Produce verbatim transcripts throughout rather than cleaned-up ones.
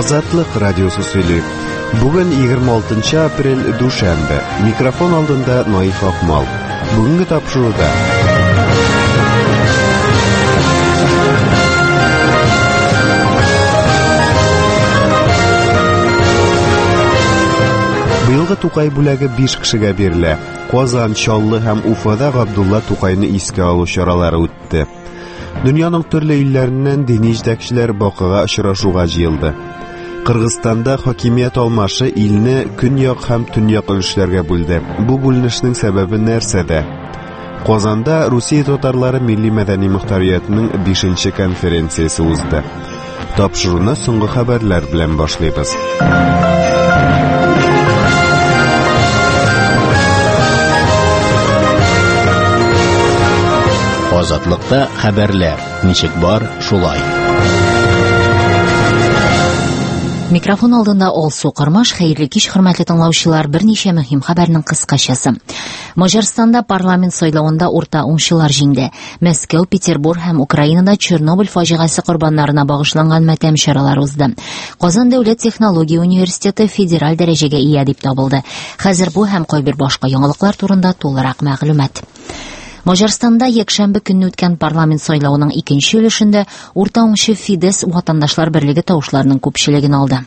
Азатлык радиосы сөйли. Бүген егерме алтынчы апрель душанбе. Микрофон алдында Наиф Акмал. Бүгенге тапшыруда Быелгы Тукай бүләге биш кешегә бирелә. Казан, Чаллы һәм Уфада Габдулла Тукайны искә алу чаралары үтте. Дөньяның төрле илләреннән дини җитәкчеләр бакыга очрашуга җыелды. Кыргызстанда хакимият алмашы илне көньяк һәм төньяк өлешләргә бүлде. Бу бүленешнең сәбәбе нәрсәдә? Казанда Русия татарлары милли мәдәни мөхтәриятының бишенче конференциясе узды. Тапшыруны соңгы хәбәрләр белән башлыйбыз. Азатлыкта хәбәрләр. Ничек бар, шулай. Микрофон алдында Алсу Кырмаш, хәерле кич, хөрмәтле тыңлаучылар, берничә мөһим хәбәрнең кыскачасы. Маҗарстанда парламент сайлауында урта уңышлар җиңде. Мәскәү, Петербург һәм Украинада Чернобыль фаҗигасы курбаннарына багышланган матәм чаралары узды. Казан дәүләт технология университеты федераль дәрәҗәгә ия дип табылды. Хәзер бу һәм кайбер башка яңалыклар турында тулырак мәгълүмат. Маҗарстанда якшәмбе көнне үткән парламент сайлауының икенче өлешендә урта уңышы Фидес Ватандашлар берлеге тавышларының күпчелеген алды.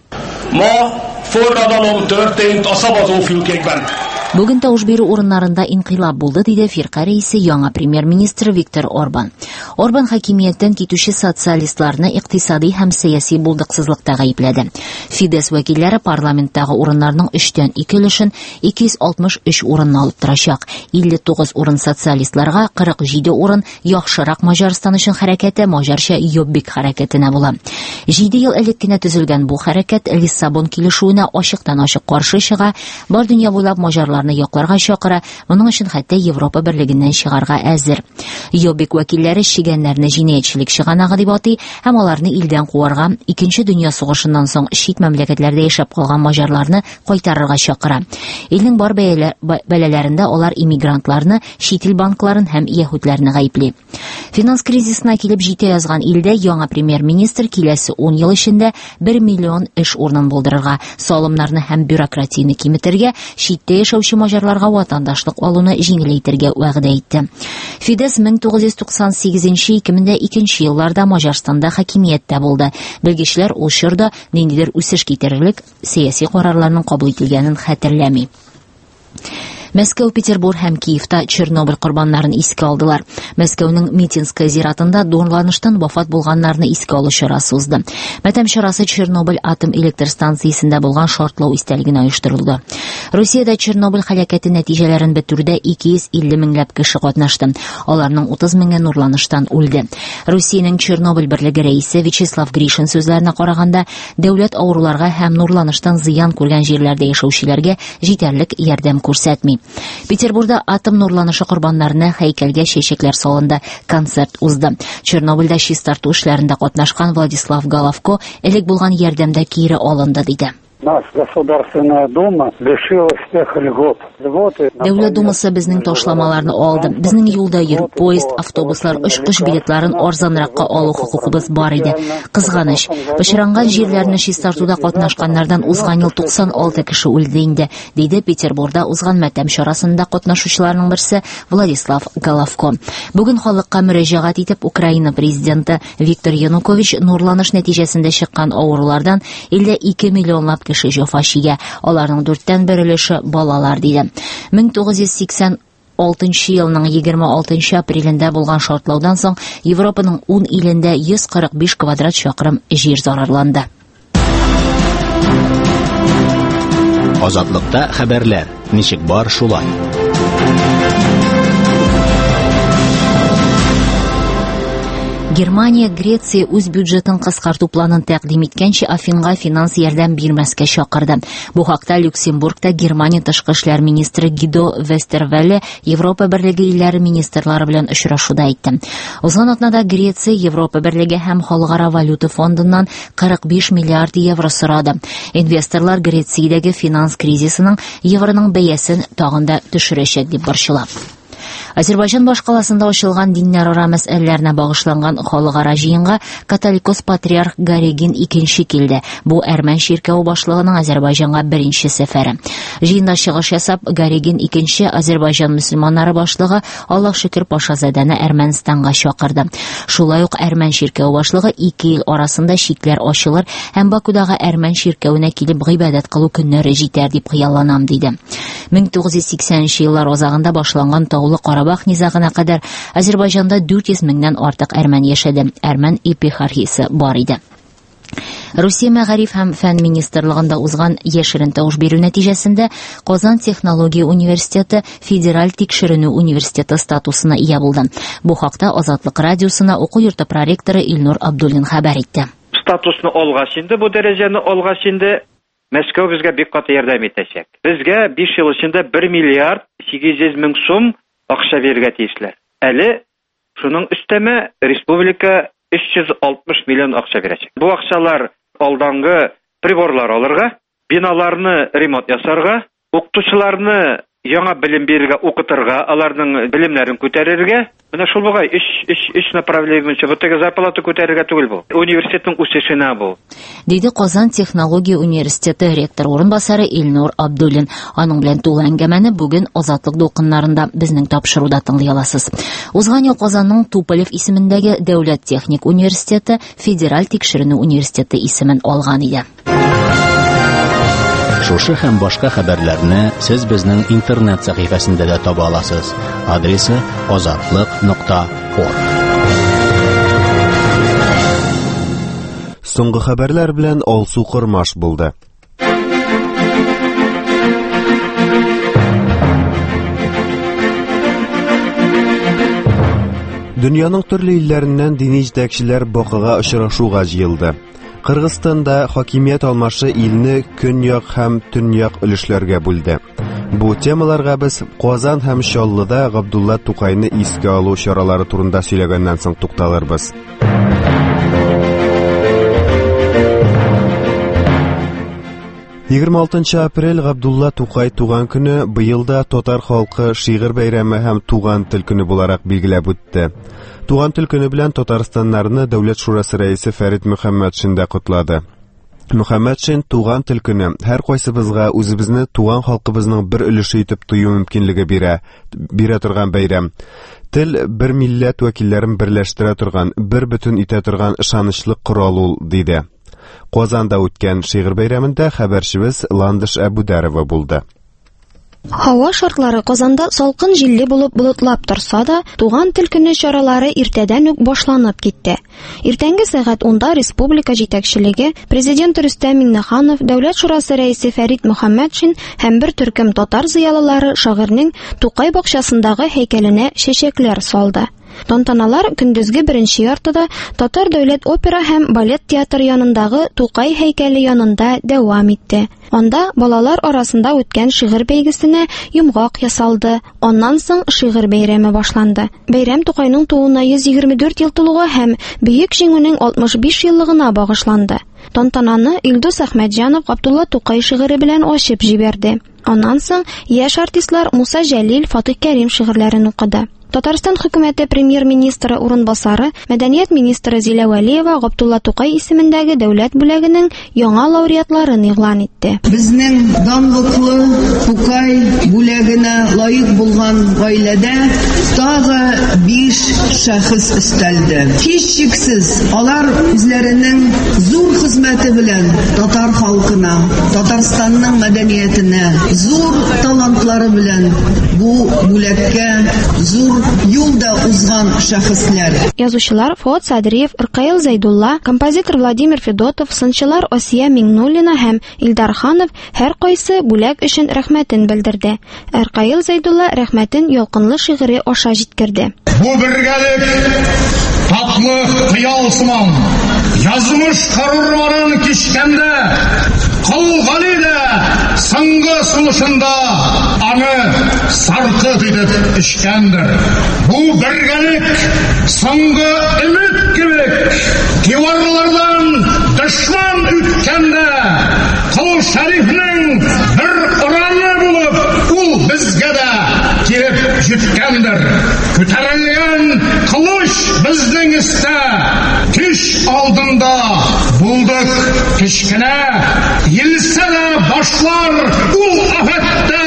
Бүген тавыш бирү урыннарында инкыйлаб булды, диде фирка рәисе яңа премьер-министр Виктор Орбан. Орбан хакимияттән китүче социалистларны икътисади һәм сәяси булдыксызлыкта гаепләде. Фидес вәкилләре парламенттагы урыннарның өчтән ике өлешен ике йөз алтмыш өч урынны алып торачак. илле тугыз урын социалистларга, кырык җиде урын яхшырак Маҗарстан өчен хәрәкәте, маҗарча Йоббик хәрәкәтенә була. җиде ел элек кенә төзелгән бу хәрәкәт Лиссабон килешүенә ачыктан-ачык каршы чыга, бар дөнья буйлап маҗарларны якларга чакыра, моның өчен хәтта Европа берлегеннән чыгарга әзер. Йоббик вәкилләре чигәннәрне җинаятьчелек чыганагы дип атый һәм аларны илдән куарга, икенче дөнья сугышыннан соң чит мәмләкәтләрдә яшәп калган маҗарларны кайтарырга чакыра. Илнең бар бәләләрендә алар иммигрантларны, чит ил банкларын һәм яһүдләрне гаепли. Финанс кризисына килеп җитә язган илдә яңа премьер-министр киләсе ун ел эчендә бер миллион эш урынын булдырырга, салымнарны һәм бюрократияне киметергә, читтә яшәүче маҗарларга ватандашлык алуны җиңеләйтергә вәгъдә итте. Фидес мең тугыз йөз туксан сигезенче - ике мең икенче елларда Маҗарстанда хакимияттә булды. Белгечләр ул чорда ниндидер үсеш китерерлек сәяси карарларның кабул ителгәнен хәтерләми. Мәскәү, Петербург һәм Киевта Чернобыль курбаннарын искә алдылар. Мәскәүнең Митинская зиратында дурланыштан вафат булганнарны искә алу чарасы узды. Матәм чарасы Чернобыль атом электр станциясендә булган шартлау истәлегенә оештырылды. Русиядә Чернобыль һәлакәте нәтиҗәләрен бетерүдә ике йөз илле меңләп кеше катнашты. Аларның утыз меңе нурланыштан үлде. Русиянең Чернобыль берлеге рәисе Вячеслав Гришин сүзләренә караганда, дәүләт авыруларга һәм нурланыштан зыян күргән җирләрдә яшәүчеләргә җитәрлек ярдәм күрсәтми. Петербургда атом нурланышы курбаннарына һәйкәлгә чәчәкләр салынды, концерт узды. Чернобыльдә чистарту эшләрендә катнашкан Владислав Головко элек булган ярдәмдә кире алынды, диде. Нас Государственная Дума лишила всех льгот. Дәүләт думасы безнең ташламаларны алды. Безнең юлда йөрү, поезд, автобуслар, очкыч билетларын арзанракка алу хокукыбыз бар иде. Кызганыч, пычранган җирләрне чистартуда катнашканнардан узган ел туксан алты кеше үлде инде, диде Петербургда узган матәм чарасында катнашучыларның берсе Владислав Головко. Бүген халыкка мөрәҗәгать итеп Украина президенты Виктор Янукович нурланыш нәтиҗәсендә чыккан авырулардан илле ике миллионлап кеше җәфа чигә, аларның дүрттән бер өлеше балалар, диде. мең тугыз йөз сиксән алтынчы елның егерме алтынчы апрелендә булган шартлаудан соң Европаның ун илендә йөз кырык биш квадрат чакрым җир зарарланды. Азатлыкта хәбәрләр. Ничек бар, шулай. Германия, Греция үз бюджетын кыскарту планын тәкъдим иткәнче Афинга финанс ярдәм бирмәскә чакырды. Бу хакта Люксембургта Германия тышкы эшләр министры Гидо Вестервелле Европа берлеге илләре министрлары белән очрашуда әйтте. Узган атнада Греция Европа берлеге һәм Халыкара валюта фондыннан кырык биш миллиард евро сорады. Инвесторлар Грециядәге финанс кризисының евроның бәясен тагын да төшерәчәк дип борчыла. Азербайҗан башкаласында ачылган диннәр-ара мәсьәләләренә багышланган халыкара җыенга католикос патриарх Гарегин икенче килде. Бу әрмән ширкәү башлыгының Азербайҗанга беренче сәфәре. Җыенда чыгыш ясап, Гарегин икенче Азербайҗан мөселманнары башлыгы Аллах шөкер Пашазадәне Әрмәнстанга чакырды. Шулай ук әрмән ширкәү башлыгы ике ил арасында шикләр ачылыр һәм Бакудагы әрмән ширкәүенә килеп гыйбадәт кылу көннәре җитәр дип хыялланам диде. мең тугыз йөз сиксәненче еллар азагында башланган Таулы Карабах низагына кадәр Азербайҗанда дүрт йөз меңнән артык әрмән яшәде. Әрмән епархиясе бар иде. Русия Мәгариф һәм фән министрлыгында узган яшерен тавыш бирү нәтиҗәсендә Казан технология университеты федераль тикшеренү университеты статусына ия булды. Бу хакта Азатлык радиосына уку йорты проректоры Илнур Абдуллин хәбәр итте. Статусны алгач инде, бу дәрәҗәне алгач инде Мәскәү безгә бик каты ярдәм итәчәк. Безгә биш ел эчендә бер миллиард сигез йөз мең сум акча бирергә тиешләр. Әле шуның өстәмә республика өч йөз алтмыш миллион акча бирәчәк. Бу акчалар алдангы приборлар алырга, биналарны ремонт ясарга, укытучыларны яңа белем бирергә, укытырга, аларның белемнәрен күтәрергә. Менә шул бугай өч направление буенча бу теге зарплата күтәрергә түгел бу. Университетның үсешенә бу. Диде Казан технология университеты ректор урынбасары Илнур Абдуллин. Аның белән тулы әңгәмәне бүген Азатлык дулкыннарында безнең тапшыруда тыңлый аласыз. Узган ел Казанның Туполев исемендәге Дәүләт техник университеты федераль тикшеренү университеты исемен алган иде. Шушы һәм башка хәбәрләрне сез безнең интернет сәхифәсендә дә таба аласыз. Адресы азатлык нокта орг. Соңгы хәбәрләр белән Алсу Кырмаш булды. Дөньяның төрле илләреннән дини җитәкчеләр бакыга очрашуга җыелды. Кыргызстанда хакимият алмашы илне көньяк һәм төньяк өлешләргә бүлде. Бу темаларга без Казан һәм Чаллыда Габдулла Тукайны искә алу чаралары турында сөйләгәннән соң тукталырбыз. егерме алтынчы апрель Габдулла Тукай туган көне быел да татар халкы шигырь бәйрәме һәм туган тел көне буларак билгеләп үтте. Туган тел көне белән Татарстаннарны Дәүләт шурасы рәисе Фәрит Мөхәммәтшин дә котлады. Мөхәммәтшин туган тел көне һәр кайсыбызга үзебезне туган халкыбызның бер өлеше итеп тою мөмкинлеге бирә, бирә торган бәйрәм. Тел бер милләт вәкилләрен берләштерә торган, бер бөтен итә торган ышанычлы корал ул, диде. Казанда үткән шигырь бәйрәмендә хәбәрчебез Ландыш Әбүдәрова булды. Һава шартлары Казанда салкын җилле булып болытлап торса да, туган тел көне чаралары иртәдән үк башланып китте. Иртәнге сәгать онда республика җитәкчелеге, президент Рөстәм Миңнеханов, Дәүләт шурасы рәисе Фәрит Мөхәммәтшин һәм бер төркем татар зыялылары шагыйрьнең Тукай бакчасындагы һәйкәленә чәчәкләр салды. Тантаналар көндезге беренче яртыда Татар дәүләт опера һәм балет театры янындагы Тукай һәйкәле янында дәвам итте. Анда балалар арасында үткән шигырь бәйгесенә йомгак ясалды. Аннан соң шигырь бәйрәме башланды. Бәйрәм Тукайның тууына йөз егерме дүрт ел тулуга һәм Бөек җиңүнең алтмыш биш еллыгына багышланды. Тантананы Илдус Әхмәтҗанов Габдулла Тукай шигыре белән ачып җибәрде. Аннан соң яшь артистлар Муса Җәлил, Фатих Кәрим шигырьләрен укыды. Татарстан хөкүмәте премьер-министры урынбасары, мәдәният министры Зилә Вәлиева Габдулла Тукай исемендәге дәүләт бүләгенең яңа лауреатларын игълан итте. Безнең данлыклы Тукай бүләгенә лаек булган гаиләдә тагы биш шәхес өстәлде. Һичшиксез, алар үзләренең зур хезмәте белән татар халкына, Татарстанның мәдәниятенә, зур талантлары белән бу бүләккә зур юлда узган шәхесләр. Язучылар Фуат Садриев, Иркаил Зайдулла, композитор Владимир Федотов, сынчылар Осия Миңнуллина һәм Илдар Ханов һәр кайсы бүләк өчен рәхмәтен белдерде. Иркаил Зайдулла рәхмәтен ялкынлы шигыре аша җиткерде. Бу бергәлек татлы хыял сыман, язмыш карарларын кичкәндә, калган иде соңгы сулышында аны саркыт итеп эчкәндер. Бу бергәлек соңгы өмет кебек диварлардан дошман үткәндә Кыл Шәрифнең бер ураны булып ул безгә дә килеп җиткәндер. aldında bulduk kişkine, yilsene başlar ul ahette,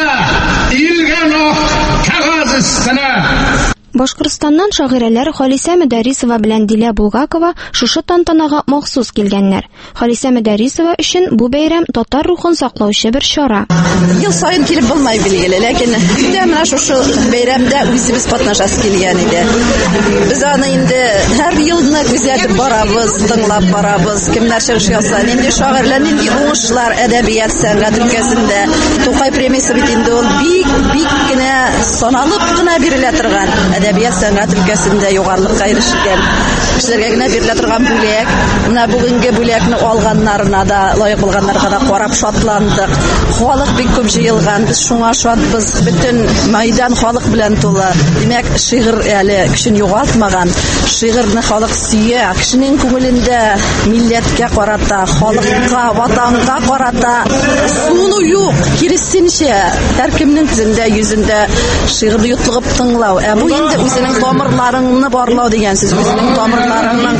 ilgen ak kağız üstüne. Башкортстаннан шагыйрәләр Халисә Мәдәрисова белән Дилә Булгакова шушы тантанага махсус килгәннәр. Халисә Мәдәрисова өчен бу бәйрәм татар рухын саклаучы бер чара. Ел сайын килеп булмай билгеле, ләкин инде менә шушы бәйрәмдә үзебез катнашасы килгән иде. Без аны инде һәр елны күзәтеп барабыз, тыңлап барабыз. Кемнәр чыгыш ясый, нинди шагыйрьләр, нинди уңышлар әдәбият сәнгать өлкәсендә. Тукай премиясе бит инде ул бик бик кенә саналып кына бирелә торган. Әдәбият сәнгать өлкәсендә югарылыкка ирешкән кешеләргә генә бирелә торган бүләк. Менә бүгенге бүләкне алганнарына да, лаек булганнарга да карап шатландык. Халык бик күп җыелган. Без шуңа шатбыз. Бөтен мәйдан халык белән тулы. Димәк, шигырь әле кешен югалтмаган. Шигырьне халык сөя. Кешенең күңелендә милләткә карата, халыкка, ватанга карата суну юк. Киресенчә, һәркемнең күзендә, йөзендә шигырьне йотлыгып тыңлау. Ә бу инде үзенең тамырларыңны барлау дигән сүз. Үзенең тамырларының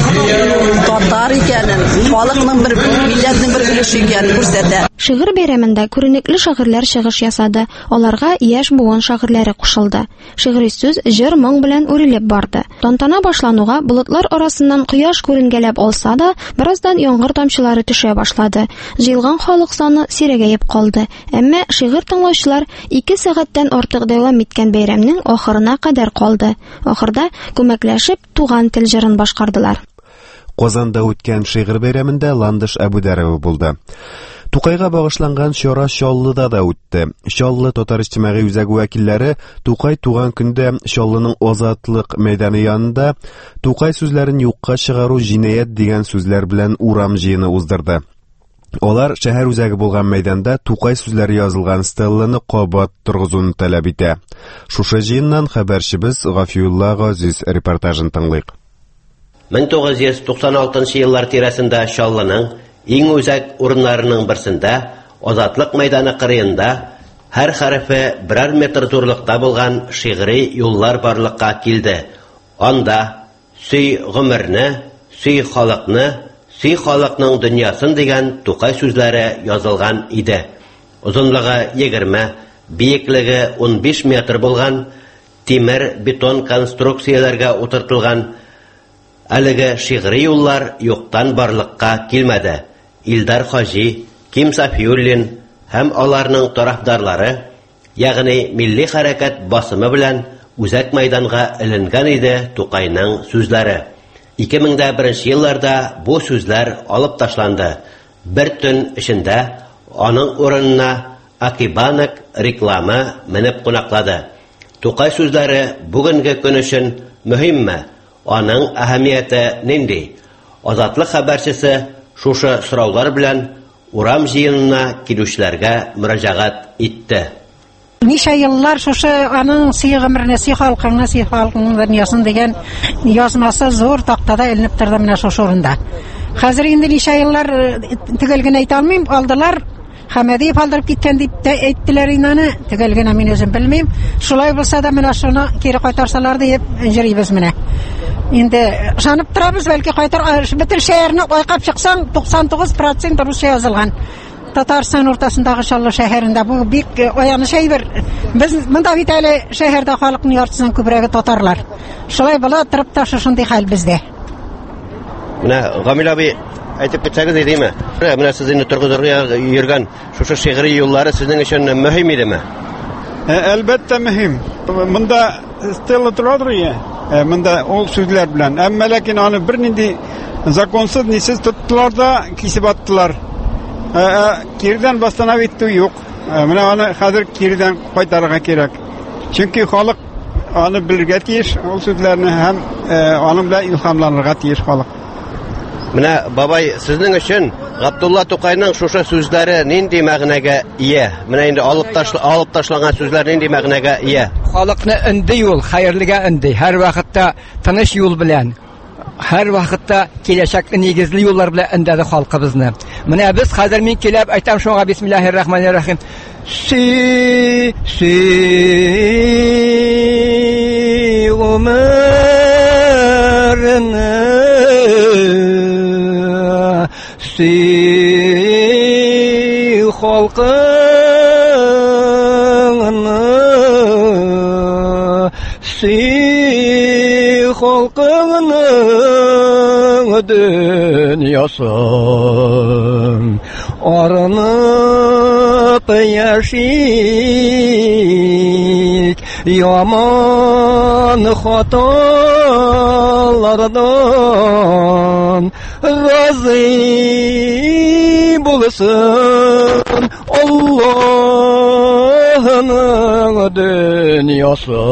татар икәнен, халыкның бер милләтнең бер өлеше икәнен күрсәтә. Шигырь бәйрәмендә күренекле шагыйрьләр чыгыш ясады. Аларга яшь буын шагыйрьләре кушылды. Шигъри сүз җыр моң белән үрелеп барды. Тантана башлануга болытлар арасыннан кояш күренгәләп алса да, бераздан яңгыр тамчылары төшә башлады. Җыелган халык саны сирәгәеп калды. Әмма шигырь тыңлаучылар ике сәгатьтән артык дәвам иткән бәйрәмнең ахырына кадәр калды. Ахырда күмәкләшеп туган тел җырын башкардылар. Казанда үткән шигырь бәйрәмендә Ландыш Әбүдәров булды. Тукайга багышланган чара Чаллыда да үтте. Чаллы татар иҗтимагый үзәге вәкилләре Тукай туган көндә Чаллының Азатлык мәйданы янында Тукай сүзләрен юкка чыгару җинаят дигән сүзләр белән урам җыены уздырды. Алар шәһәр үзәге булган мәйданда Тукай сүзләре язылган стелланы кабат торгызуны таләп итә. Шушы җыеннан хәбәрчебез Гафиулла Газиз репортажын тыңлыйк. мең тугыз йөз туксан алтынчы еллар тирәсендә Чаллының иң үзәк урыннарының берсендә, Азатлык мәйданы кырыенда, һәр хәрефе берәр метр зурлыкта булган шигъри юллар барлыкка килде. Анда сөй гомерне, сөй халыкны, сөй халыкның дөньясын дигән Тукай сүзләре язылган иде. Узынлыгы егерме, бийеклеге ун биш метр булган тимер бетон конструкцияләргә утыртылган әлеге шигъри юллар юктан барлыкка килмәде. Илдар Хаҗи, Ким Сафиуллин һәм аларның тарафдарлары, ягъни милли хәрәкәт басымы белән үзәк мәйданга эленгән иде Тукайның сүзләре. ике мең беренче елларда бу сүзләр алып ташланды. Бер төн эчендә аның урынына Акибанок рекламы менеп кунаклады. Тукай сүзләре бүгенге көн өчен мөһимме? Аның әһәмияте нинди? Азатлык хәбәрчесе шушы сораулар белән урам җыенына килүчеләргә мөрәҗәгать итте. Ничә еллар шушы аның сөй гомерне, сөй халкының, сөй халкының дөньясын дигән язмасы зур тактада эленеп торды менә шушы урында. Хәзер инде ничә еллар төгәл генә әйтә алмыйм, алдылар. Хәмәдиев алдырып киткән дип әйттеләр инаны, төгәл генә мин үзем белмим. Шулай булса да менә шуны кире кайтарсалар дип җырлыйбыз менә. Инде ышанып торабыз, бәлки кайтар, бөтен шәһәрне айкап чыксаң туксан тугыз процент русча язылган. Татарстан уртасындагы Чаллы шәһәрендә бу бик аяныч әйбер. Без монда бит әле шәһәрдә халыкның яртысыннан күбрәге татарлар. Шулай була торып та шушындый хәл бездә. Менә Гамил абый әйтеп китсәгез идеме? Менә сез инде торгызырга йөргән шушы шигъри юллары сезнең өчен мөһим идеме? Әлбәттә мөһим. Монда стелла торадыр я. Монда ул сүзләр белән. Әмма ләкин аны бернинди законсыз нисез тоттылар да кисеп аттылар. Кирдән восстановить итү юк. Менә аны хәзер кирдән кайтарырга кирәк. Чөнки халык аны белергә тиеш, ул сүзләрне һәм аның белән илһамланырга тиеш халык. Менә бабай, сезнең өчен Габдулла Тукайның шушы сүзләре нинди мәгънәгә ия? Менә инде алып ташла алып ташланган сүзләр нинди мәгънәгә ия? Халыкны инде юл, хәерлегә инде, һәр вакытта тыныч юл белән, һәр вакытта киләчәк нигезле юллар белән индәде халкыбызны. Менә без хәзер мин киләп әйтәм шуңа бисмиллаһир-рахманир-рахим. Си си умарны Сый халкыңны, сый халкыңның дөньясын арынып яшик, яман хаталардан разы булсын Аллаһның дөньясы.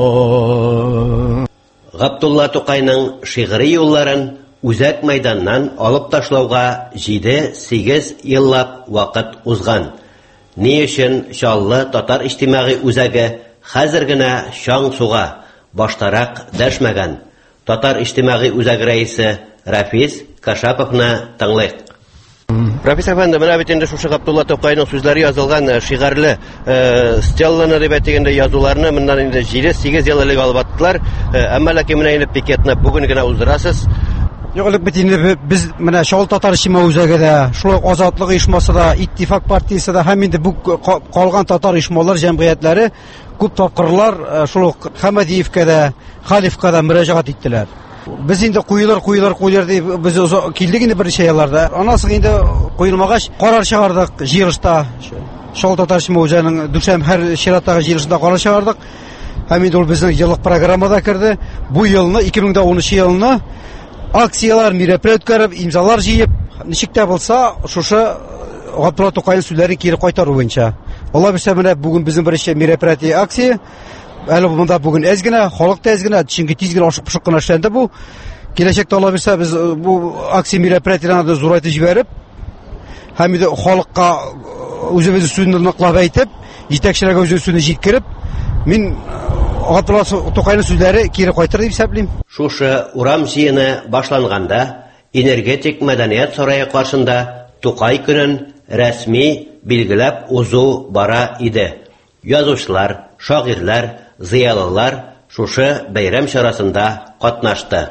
Габдулла Тукайның шигъри юлларын үзәк мәйданнан алып ташлауга җиде-сигез еллап вакыт узган. Ни өчен чаллы татар иҗтимагый үзәге хәзер генә шаң суга баштарак дәшмәгән? Татар иҗтимагый үзәге рәисе Рафис Кашаповны тыңлыйк. Рафис әфәнде, менә бит инде шушы Габдулла Тукайның сүзләре язылган шигырьле стелланы дип әйтгәндә язуларны моннан инде җиде-сигез ел элек алып аттылар. Әмма ләкин менә инде пикетны бүген генә уздырасыз. Югылык бит инде без менә Шал татар иҗтимагый үзәгедә, шулай азатлык оешмасы да, иттифак партиясе да һәм инде бу калган татар оешмалар, җәмгыятьләре күп тапкырлар шул Хамадиевкә дә, Халифка да мөрәҗәгать иттеләр. Без инде куйлар, куйлар, куйлар дип без килдек инде берничә елларда. Анасы инде куелмагач карар чыгардык җыелышта. Шал татар иҗтимагый үзәгенең дүшәм һәр чираттагы җыелышында карар чыгардык. Һәм инде ул безнең еллык программада керде. Бу елны ике мең унынчы елны акциялар, мероприятияләр үткәреп, имзалар җыеп, ничек тә булса, шушы Габдулла Тукайның сүзләрен кире кайтару буенча. Алла белсә, менә бүген безнең беренче мероприятие акция. Әле монда бүген әз генә, халык та әз генә, чөнки тиз генә ашык-пошык кына эшләнде бу. Киләчәктә Алла белсә, без бу акция мероприятиеләрне зурайтып җибәреп, һәм инде халыкка үзебезнең сүзне ныклап әйтеп, җитәкчеләргә үзебезнең сүзне җиткереп, мин Габдулла Тукайның сүзләре кире кайтыр дип хисаплыйм. Шушы урам җыены башланганда, энергетик мәдәният сарае каршында Тукай көнен рәсми билгеләп узу бара иде. Язучылар, шагыйрьләр, зыялылар шушы бәйрәм чарасында катнашты.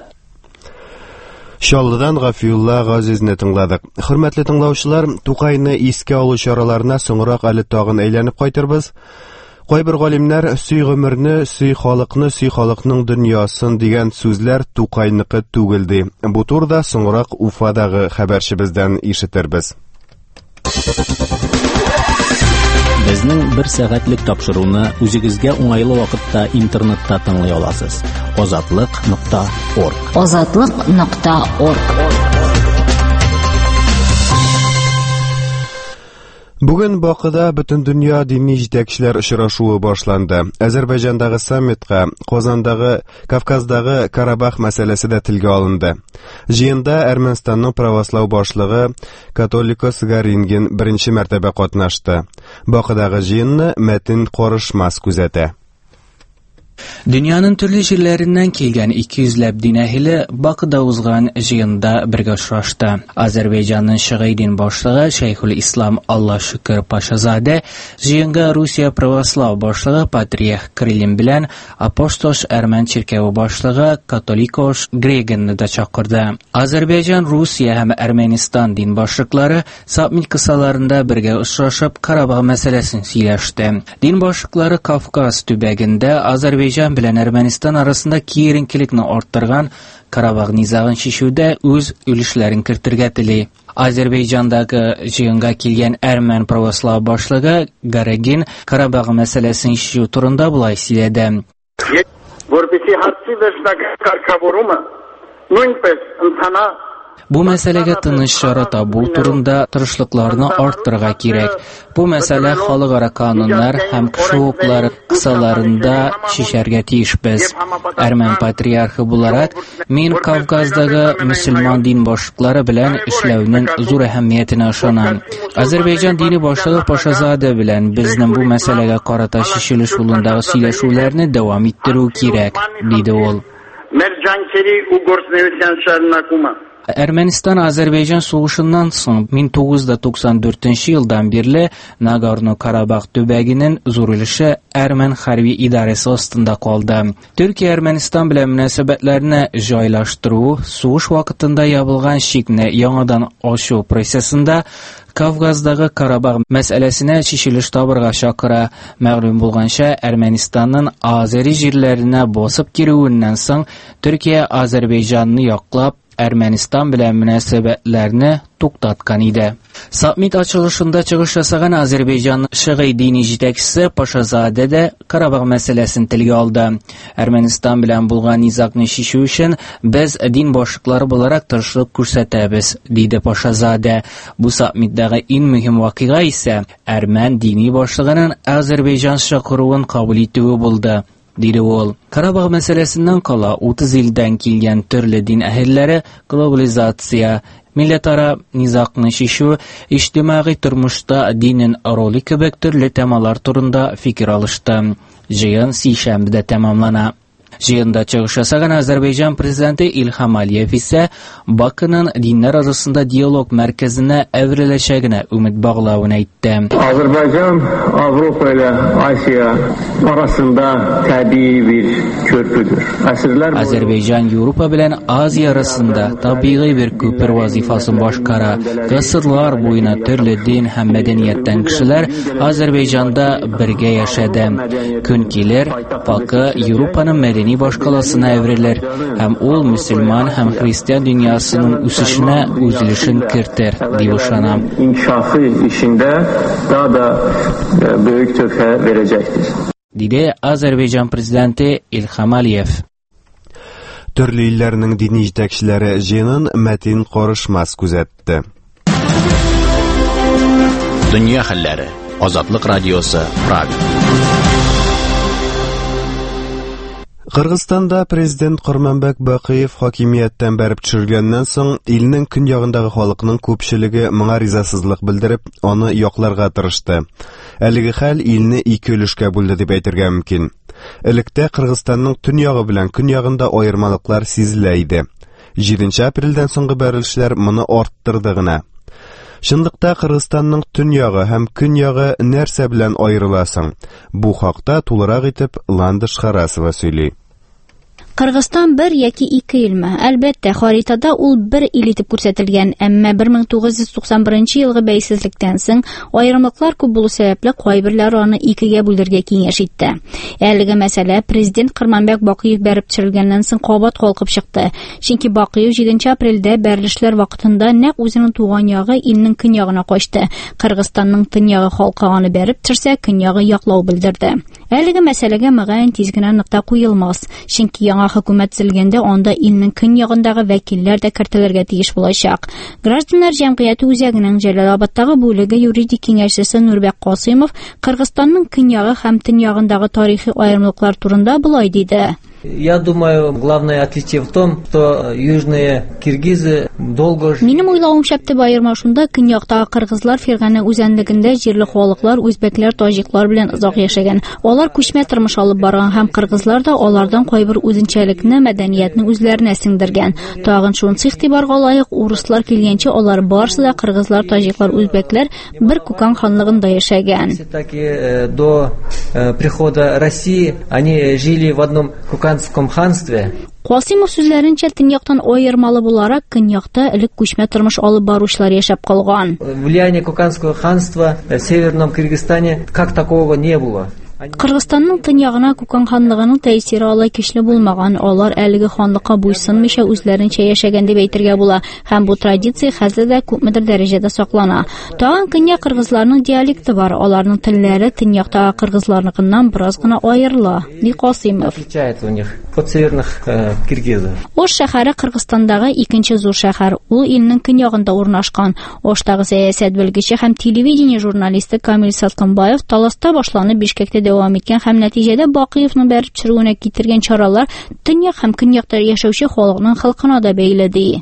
Шаллыдан Гафиулла Газизне тыңладык. Хөрмәтле тыңлаучылар, Тукайны искә алу чараларына соңрак әле тагын әйләнеп кайтырбыз. Кайбер галимнәр сөй гомерне, сөй халыкны, сөй халыкның дөньясын дигән сүзләр Тукайныкы түгел ди. Бу турыда соңрак Уфадагы хәбәрчебездән ишетербез. Безнең бер сәгатьлек тапшыруны үзегезгә уңайлы вакытта интернетта тыңлый аласыз. озатлык нокта орг. озатлык нокта орг. Бүген Бакыда бөтен дөнья дини җитәкчеләр очрашуы башланды. Азәрбайҗандагы саммитка, Казандагы, Кавказдагы Карабах мәсьәләсе дә телгә алынды. Җыенда Әрмәнстанның православ башлыгы Католикос Гарингин беренче мәртәбә катнашты. Бакыдагы җыенны Мәтин Карышмас күзәтә. Дөньяның төрле җирләреннән килгән ике йөзләп дин әһеле Бакыда узган җыенда бергә очрашты. Азәрбайҗанның шигъри дин башлыгы Шейхул Ислам Алла Шөкер Пашазаде җыенга Русия православ башлыгы Патриарх Кирилл белән Апостол Әрмән чиркәве башлыгы Католикос Грегенны да чакырды. Азәрбайҗан, Русия һәм Әрмәнстан дин башлыклары саммит кысаларында бергә очрашып Карабах мәсьәләсен сөйләште. Дин башлыклары Кавказ төбәгендә Азәрбайҗан белән Әрмәнстан арасында киеренкелекне арттырган Карабах низагын шишүдә үз өлешләрен кертергә тели. Азәрбайҗандагы җыенга килгән Әрмән православ башлыгы Гарагин Карабах мәсьәләсен шишу турында булай сөйләде. Бу мәсьәләгә тыныч чара табу турында тырышлыкларны арттырырга кирәк. Бу мәсьәлә халыкара кануннар һәм кеше хукуклары кысаларында шишәргә тиешбез. Әрмән патриархы буларак, мин Кавказдагы мөселман дин башлыклары белән эшләүнең зур әһәмиятенә ышанам. Азәрбайҗан дине башлыгы Пашазаде белән безнең бу мәсьәләгә карата шишелеш юлындагы сөйләшүләрне дәвам иттерү кирәк, диде ул. Ermenistan-Azerbaycan soğuşundan soň ming to'qqiz yuz to'qson to'rtinchi yıldan birli Nagorno-Karabağ töbäginin zuruluşy Ermen harbiy idaresi ostunda kaldı. Türkiye Ermenistan bilen münasebetlerini joylaştırуу, soğuş wagtynda ýabylgan şikni ýangadan aşuu prosesinde Kavgazdagi Karabağ meselesine şişiliş tabırga şakıra. Ma'lum bolgança Ermenistanın Azeri jirlerine bosip girүүnden soň Türkiye Azerbaycanny ýaklap Ermenistan bilen münasebetlerini tuktatkan idi. Sammit açılışında çıkış yasagan Azerbaycan şıgıy dini jitekçisi Paşazade de Karabağ meselesini tilge aldı. Ermenistan bilen bulgan nizakny şişүү üçin biz din başlıkları bolarak tırşılık көрсәтәбез, dedi Paşazade. Bu sammitdagi en mühim wakyga ise Ermen dini başlığının Azerbaycan şakyruwyn kabul etüwi boldy. Dedi ol. Karabağ meselesinden kala otuz ilden kilgen türlü din ähilleri globalizasiya, milletara nizakny şişүү, ijtimai turmuşda dinin roli kebek türlü temalar turunda fikir alıştı. Jyyn sişämbide tamamlana. Jyynda çygyş yasagan Azerbaycan prezidenti İlham Aliyev ise Bakynyň dinler arasında dialog merkezine evrileşegine ümit baglawyny aýtdy. Azerbaycan Avropa ile Asiya arasında tabii bir köprüdür. Asırlar boyu Azerbaycan Avropa bilen Aziya arasında tabii bir köprü wazifasyn başkara. Gasırlar boyuna türlü din hem medeniyetten kişiler Azerbaycanda birge yaşadı. Gün gelir, Bakı Avrupa'nın medeni başkalasyna evrilir. Hem ol Müslüman hem Hristiyan dünyasının üsüşüne üzülüşün kirtir, diýip uşanam. İnkişafı işinde daha da büyük töhfe verecektir. Dedi Azerbaycan prezidenti İlham Aliyev. Türlü illerinin dini jitekçileri jyynyn metin qoruşmas gözetdi. Dünya halleri. Azatlık Radyosu Praga. Kırgızstanda prezident Kurmanbek Bakiyev hakimiyetden berip çürgenden soň ilinin künýagyndagy halkynyň köpçiligi muňa rizasızlyk bildirip, onu ýoklarga tyrışdy. Eligi hal ilini iki ölüşke buldy diýip aýtyrga mümkin. Ilikde Kırgızstanyň tünýagy bilen künýagynda aýyrmalyklar sizileýdi. yedinci aprelden soňky berilişler muny artdyrdygyna. Şınlıkta Kırgızstanyň tünýagy hem künýagy nerse bilen aýrylasyň? Bu hakda tularaq etip Landiş Harasowa söýli. Kırgızstan bir yoki iki ilmi. Albatta, xaritada ul bir il etip görsetilgen, emma bir ming to'qqiz yuz to'qson birinchi ýylgy beýsizlikden soň aýrymlyklar köp bolu sebäpli gaýbirler ony ikiге böldirge kiňeş etdi. Äligi mesele prezident Kurmanbek Bakiyev berip çyrilgenden soň gabat golkyp çykdy. Şinki Bakiyev yedinci aprelde berilişler wagtynda näq özüniň tugan ýagy ilniň künýagyna goşdy. Kırgızstanyň tünýagy halky ony berip çyrsa künýagy ýaklaw bildirdi. Äligi meselege magan tizgina nykta goýulmaz. Şinki ýa hökümet zilgende onda ilniň künýagyndagy wekiller de kirtilerge tiýiş bolajak. Graçanlar jemgyýeti üzeginiň Jalaladagı bölegi ýuridik kiňeşçisi Nurbek Qasimow Kırgızstanyň künýagy hem tünýagyndagy taryhy aýrymlyklar turunda bulay diýdi. Я думаю, главное отличие в том, что южные киргизы долго... Минем уйлауым şäpti bayırma şunda künýagdagy kırgızlar Fergana üzенliginde jirli halyklar, özbekler, tajiklar bilen uzak yaşagan. Olar köçme tyrmyş alyp bargan hem kırgızlar da olardan goýbir özünçelikni, medeniýetni özlerine singdirgen. Tagyn şunsy ýetibarga laýyk uruslar kelgençe olar barşy da kırgızlar, tajiklar, özbekler bir Kukan hanlygynda yaşagan. До прихода России они жили в одном Куканском ханстве. Qasimow sözlerinçe tünýakdan aýyrmaly bolarak künýakda ilik köçme tyrmyş alyp baruşlar ýaşap kalgan. Влияние Куканского ханства в Северном Кыргызстане как такового не было. Kırgızstanyň tünýagyna Kukan hanlygynyň täsiri alay güçli bolmagan, olar äligi hanlyga buýsunmyşa özlerinçe ýaşagan diýip aýtyrga bolar. Hem bu tradisiýa häzirde köpmedir derejede saklana. Taýan künýa kırgızlarynyň dialekti bar, olaryň tilleri tünýakda kırgızlarnykyndan biraz gana aýryla. Ди Qasimow. Отличает у них от северных киргизов. Oş şäheri Kırgızstandagy ikinci zor şäher. Ул ilniň künýagynda urnaşgan. Oşdagy siýasat bilgisi hem telewiziýe jurnalisti Kamil Satkanbayev Talasta başlanyp Bişkekde devam etken hem netijede Bakiyev'nin berip çürüğüne getirgen çaralar tünyak hem künyaktır yaşauşu halkının halkına da beyledi.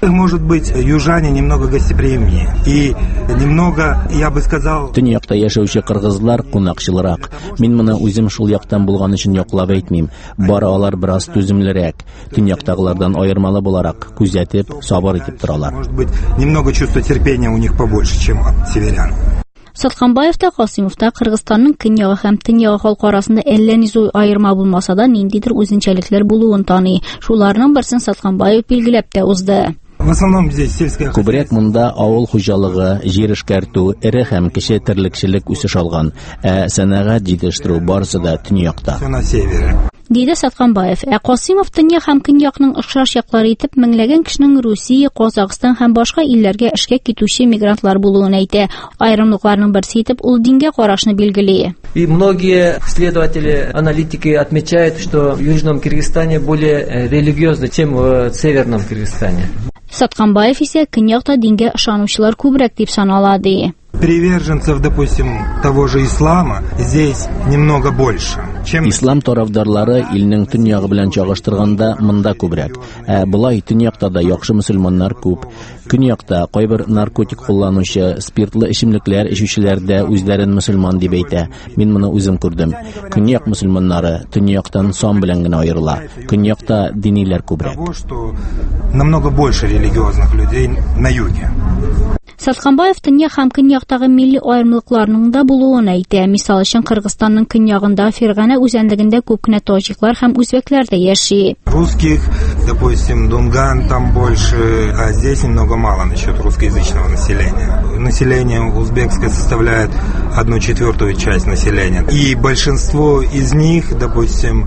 Может быть, южане немного гостеприимнее и немного, я бы сказал... Төньякта яшәүче кыргызлар кунакчылырак. Мин моны үзем шул яктан булган өчен яклап әйтмим. Бары алар бераз түземлерәк. Төньяктагылардан аермалы буларак күзәтеп, сабыр итеп торалар. Может быть, немного чувства терпения у них побольше, чем от северян. Сатканбаев та Касыймов та Кыргызстанның көньягы һәм төньягы халкы арасында әллә ни зур аерма булмаса да ниндидер үзенчәлекләр булуын таный. Шуларның берсен Сатканбаев билгеләп тә узды. В основном здесь сельское хозяйство. Күбрәк монда авыл хуҗалыгы, җир эшкәртү, эре һәм кече терлекчелек үсеш алган, ә сәнәгать җитештерү барысы да төньякта. На севере. Диде Сатканбаев. Ә Касыймов төньяк һәм көньякның охшаш яклары итеп меңләгән кешенең Русия, Казакстан һәм башка илләргә эшкә китүче мигрантлар булуын әйтә. Аерымлыкларның берсе итеп ул дингә карашны билгели. И многие исследователи, аналитики отмечают, что в Южном Кыргызстане более религиозно, чем в Северном Кыргызстане. Сатканбаев исә көньякта дингә ышанучылар күбрәк дип санала ди. Приверженцев, допустим, того же ислама здесь немного больше. Чем... Ислам тарафдарлары илнең төньягы белән чагыштырганда монда күбрәк. Ә булай төньякта да яхшы мөселманнар күп. Көньякта кайбер наркотик кулланучы, спиртлы эчемлекләр эчүчеләр дә үзләрен мөселман дип әйтә. Мин моны үзем күрдем. Көньяк мөселманнары төньяктан сан белән генә аерыла. Көньякта диниләр күбрәк. Того, что намного больше религиозных людей на юге. Сатканбаев төньяк һәм көньяктагы милли аерымлыкларның да булуын әйтә. Мисал өчен Кыргызстанның көньягында Фергана үзәнлегендә күп кенә таҗиклар һәм үзбәкләр дә яши. Русских, допустим, Дунган там больше, а здесь немного мало насчет русскоязычного населения. Население узбекское составляет одну четвертую часть населения. И большинство из них, допустим,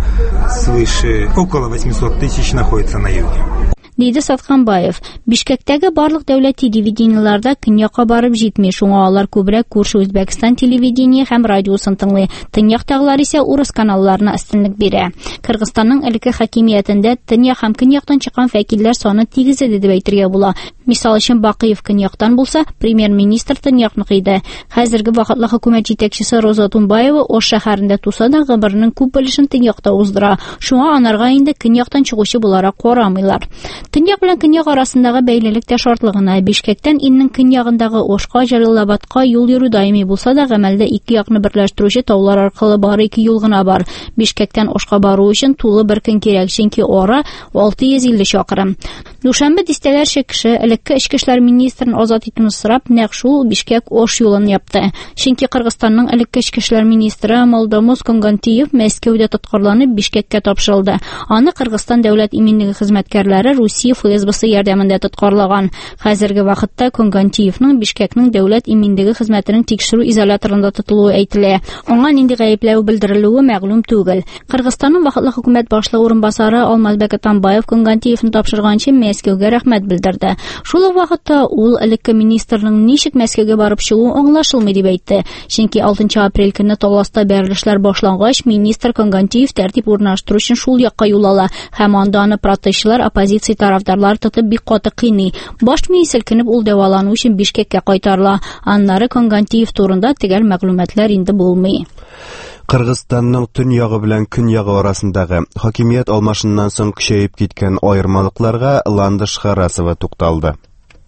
свыше около восемьсот тысяч находится на юге. Диде Сатканбаев. Бишкектәге барлык дәүләт телевидениеларда көньякка барып җитми, шуңа алар күбрәк күрше Үзбәкстан телевидение һәм радиосын тыңлый. Төньяктагылар исә урыс каналларына өстенлек бирә. Кыргызстанның элекке хакимиятендә төньяк һәм көньяктан чыккан вәкилләр саны тигез иде дип әйтергә була. Мисал өчен Бакыев көньяктан булса, премьер-министр төньякныкы иде. Хәзерге вакытлы хөкүмәт җитәкчесе Роза Тунбаева Ош шәһәрендә туса да гомеренең күп белешен төньякта уздыра. Шуңа анарга инде көньяктан чыгучы буларак карамыйлар. Төньяк белән көньяк арасындагы бәйлелек тә шартлыгына Бишкектән иннең көньягындагы Ошка, Җәлилабадка юл йөрү даими булса да, гамәлдә ике якны берләштерүче таулар аркылы бары ике юл гына бар. Бишкектән Ошка бару өчен тулы бер көн кирәк, чөнки ара алты йөз илле чакрым. Душанбе дистәләрчә кеше элекке эчке эшләр министрын азат итүне сорап, нәкъ шул Бишкек-Ош юлын япты. Чөнки Кыргызстанның элекке эчке эшләр министры Молдомус Конгантиев Мәскәүдә тоткарланып Бишкеккә тапшырылды. Аны Кыргызстан дәүләт иминлеге хезмәткәрләре Русия эф эс бэ-сы ярдәмендә тоткарлаган. Хәзерге вакытта Конгантиевның Бишкекнең дәүләт иминлеге хезмәтенең тикшерү изоляторында тотылуы әйтелә. Аңа нинди гаепләү белдерелүе мәгълүм түгел. Кыргызстанның вакытлы хөкүмәт башлыгы урынбасары Алмазбек Атамбаев Конгантиевны тапшырганчы Мәскәүгә рәхмәт белдерде. Шул ук вакытта ул элекке министрның ничек Мәскәүгә барып чыгуы аңлашылмый дип әйтте. Чөнки алтынчы апрель көнне Таласта бәрелешләр башлангач, министр Конгантиев тәртип урнаштыру өчен шул якка юл ала һәм анда аны протестчылар оппозиция тарафдарлары тотып бик каты кыйный. Баш мие селкенеп ул дәвалану өчен Бишкеккә кайтарыла. Аннары Конгантиев турында төгәл мәгълүматлар инде булмый. Кыргызстанның төньягы белән көньягы арасындагы хакимият алмашыннан соң көчәеп киткән аермалыкларга Ландыш Харасова тукталды.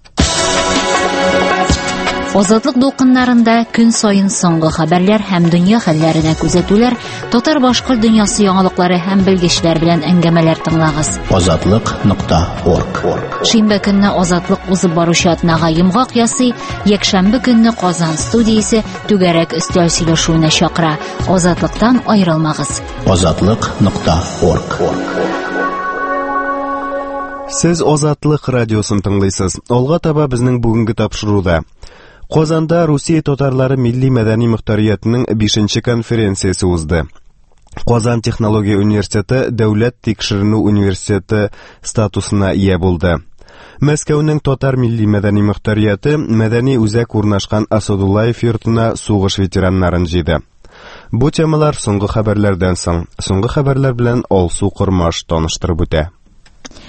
Азатлык дулкыннарында көн сайын соңгы хәбәрләр һәм дөнья хәлләренә күзәтүләр, татар-башкорт дөньясы яңалыклары һәм белгечләр белән әңгәмәләр тыңлагыз. азатлык нокта орг. Шимбә көнне Азатлык узып баручы атнага йомгак ясый, якшәмбе көнне Казан студиясе түгәрәк өстәл сөйләшүенә чакыра. Азатлыктан аерылмагыз. азатлык нокта орг. Сез Азатлык радиосын тыңлыйсыз. Алга таба безнең бүгенге тапшыруда Казанда Русия татарлары милли мәдәни мөхтәриятының бишенче конференциясе узды. Казан технология университеты дәүләт тикшеренү университеты статусына ия булды. Мәскәүнең татар милли мәдәни мөхтәрияте мәдәни үзәк урнашкан Асадуллаев йортына сугыш ветераннарын җыйды. Бу темалар соңгы хәбәрләрдән соң, соңгы хәбәрләр белән Алсу Кормаш таныштырып үтә.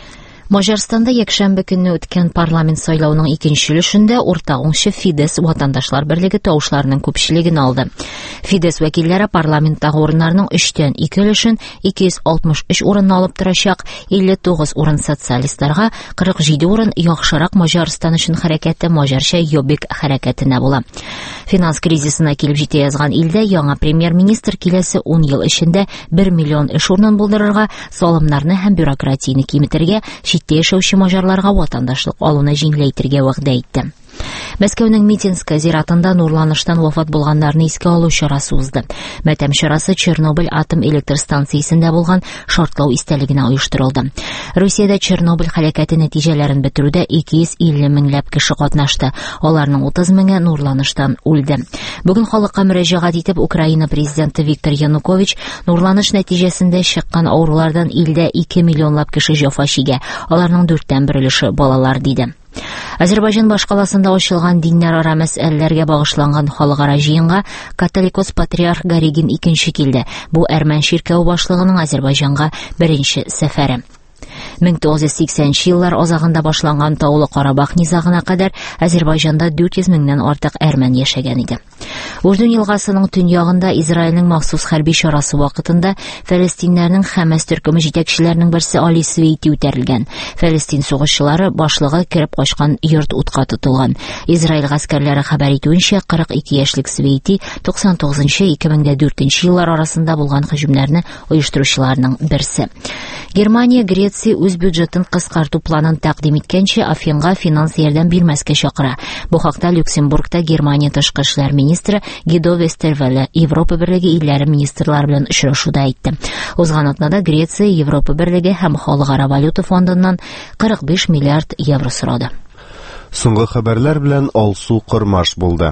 Маҗарстанда якшәмбе көнне үткән парламент сайлауының икенче өлешендә урта уңшы Фидес Ватандашлар берлеге тавышларының күпчелеген алды. Фидес вәкилләре парламенттагы урыннарның өчтән ике өлешен ике йөз алтмыш өч урынны алып торачак, илле тугыз урын социалистларга, кырык җиде урын яхшырак Маҗарстан өчен хәрәкәте Маҗарча Йоббик хәрәкәтенә була. Финанс кризисына килеп җитә язган илдә яңа премьер-министр киләсе ун ел эчендә бер миллион эш урынын булдырырга, салымнарны һәм бюрократияне киметергә, читтә яшәүче маҗарларга ватандашлык алуны җиңеләйтергә вәгъдә итте. Мәскәүнең Митинска зиратында нурланыштан вафат булганнарны искә алу чарасы узды. Матәм чарасы Чернобыль атом электр станциясендә булган шартлау истәлегенә оештырылды. Русиядә Чернобыль һәлакәте нәтиҗәләрен бетерүдә ике йөз илле меңләп кеше катнашты. Аларның утыз меңе нурланыштан үлде. Бүген халыкка мөрәҗәгать итеп Украина президенты Виктор Янукович нурланыш нәтиҗәсендә чыккан авырулардан илдә ике миллионлап кеше җәфа чигә. Аларның дүрттән бер өлеше балалар диде. Азербайҗан башкаласында ачылган диннәр ара мәсьәләләргә багышланган халыкара җыенга католикос патриарх Горегин икенче килде. Бу әрмән ширкәү башлыгының Азербайҗанга беренче сәфәре. мең тугыз йөз сиксәнче еллар азагында башланган Таулы Карабах низагына кадәр Азербайҗанда дүрт йөз меңнән артык әрмән яшәгән иде. Урдун елгасының төньягында Израильнең махсус хәрби чарасы вакытында Фәлестиннәрнең Хәмәс төркеме җитәкчеләренең берсе Али Свейти үтерелгән. Фәлестин сугышчылары башлыгы кирип качкан йорт утка тотылган. Израиль гаскәрләре хәбәр итүенчә, кырык ике яшьлек Свейти туксан тугызынчы - ике мең дүртенче еллар арасында булган һөҗүмнәрне оештыручыларның берсе. Германия Греция үз бюджетын кыскарту планын тәкъдим иткәнче Афинга финанс ярдәм бирмәскә чакыра. Бу хакта Люксембургта Германия тышкы эшләр министры Гидо Вестервеле Европа берлеге илләре министрлары белән очрашуда әйтте. Узган атнада Греция Европа берлеге һәм Халыкара валюта фондыннан кырык биш миллиард евро сорады. Соңгы хәбәрләр белән Алсу Кырмаш булды.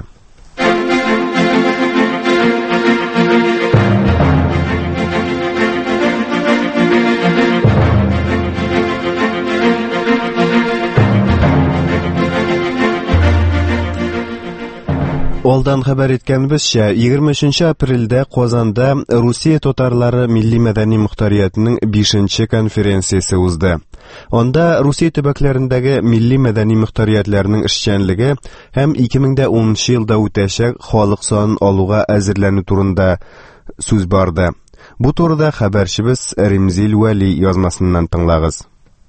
Алдан хәбәр иткәнебезчә, егерме өченче апрельдә Казанда Русия татарлары милли мәдәни мөхтәриятының бишенче конференциясе узды. Анда Русия төбәкләрендәге милли мәдәни мөхтәриятләрнең эшчәнлеге һәм ике мең унынчы елда үтәчәк халык санын алуга әзерләнү турында сүз барды. Бу турыда хәбәрчебез Римзил Вәли язмасыннан тыңлагыз.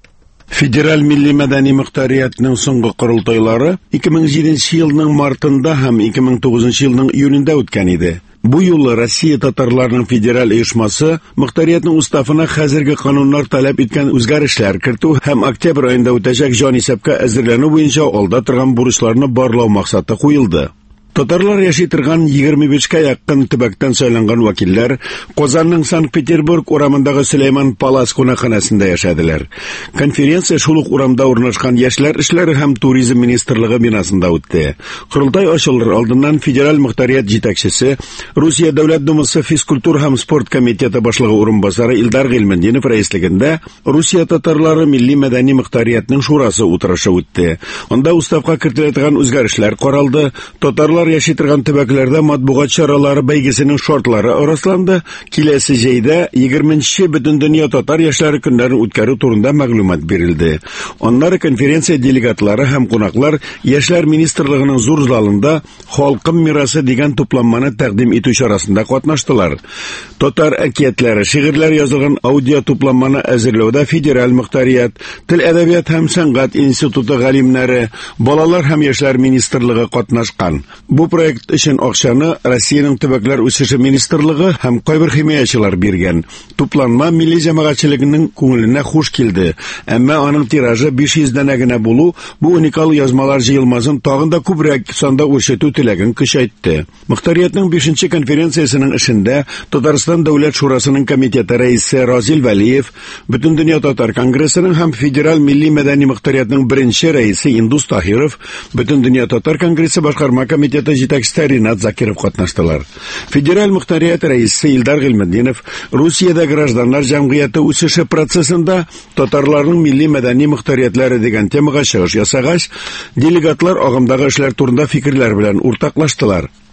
Федераль милли мәдәни мөхтәриятның соңгы корылтайлары ике мең җиденче елның мартында һәм ике мең тугызынчы елның июнендә үткән иде. Бу юлы Россия татарларының федераль оешмасы мөхтәриятның уставына хәзерге кануннар таләп иткән үзгәрешләр кертү һәм октябрь аенда үтәчәк җанисәпкә әзерләнү буенча алда торган бурычларны барлау максаты куелды. Татарлар яши торган егерме бишкә якын төбәктән сайланган вәкилләр Казанның Санкт-Петербург урамындагы Сөләйман Палас кунакханәсендә яшәделәр. Конференция шул ук урамда урнашкан Яшьләр эшләре һәм туризм министрлыгы бинасында үтте. Курылтай ачылыр алдыннан федераль мөхтәрият җитәкчесе, Русия Дәүләт Думасы физкультура һәм спорт комитеты башлыгы урынбасары Илдар Гыйльметдинов рәислегендә Русия татарлары милли мәдәни мөхтәриятның шурасы утырышы үтте. Анда уставка кертелә торган үзгәрешләр каралды. Татарлар яши торган төбәкләрдә матбугат чаралары бәйгесенең шартлары арасланды. Киләсе җәйдә егерменче Бөтендөнья татар яшьләре көннәрен үткәрү турында мәгълүмат бирелде. Аннары конференция делегатлары һәм кунаклар Яшьләр министрлыгының зур залында Халкым мирасы дигән тупланманы тәкъдим итү чарасында катнаштылар. Татар әкиятләре, шигырьләр язылган аудио тупланманы әзерләүдә федераль мөхтәрият, тел, әдәбият һәм сәнгать институты галимнәре, балалар һәм яшьләр министрлыгы катнашкан. Бу проект өчен акчаны Россиянең төбәкләр үсеше министрлыгы һәм кайбер химиячылар биргән. Тупланма милли җәмәгатьчелегенең күңеленә хуш килде. Әмма аның тиражы биш йөздән генә булу бу уникаль язмалар җыелмасын тагын да күбрәк санда үрчетү теләген көчәйтте. Мөхтәриятның бишенче конференциясенең эшендә Татарстан Дәүләт шурасының комитеты рәисе Разил Вәлиев, Бөтендөнья татар конгрессының һәм федераль милли мәдәни мөхтәриятның беренче рәисе Индус Таһиров, Бөтендөнья татар конгрессы башкарма комитеты җитәкчесе Ринат Закиров катнаштылар. Федераль мөхтәрият рәисе Илдар Гыйльметдинов Русиядә гражданнар җәмгыяте үсеше процессында татарларның милли мәдәни мөхтәриятләре дигән темага чыгыш ясагач, делегатлар агымдагы эшләр турында фикерләр белән уртаклаштылар.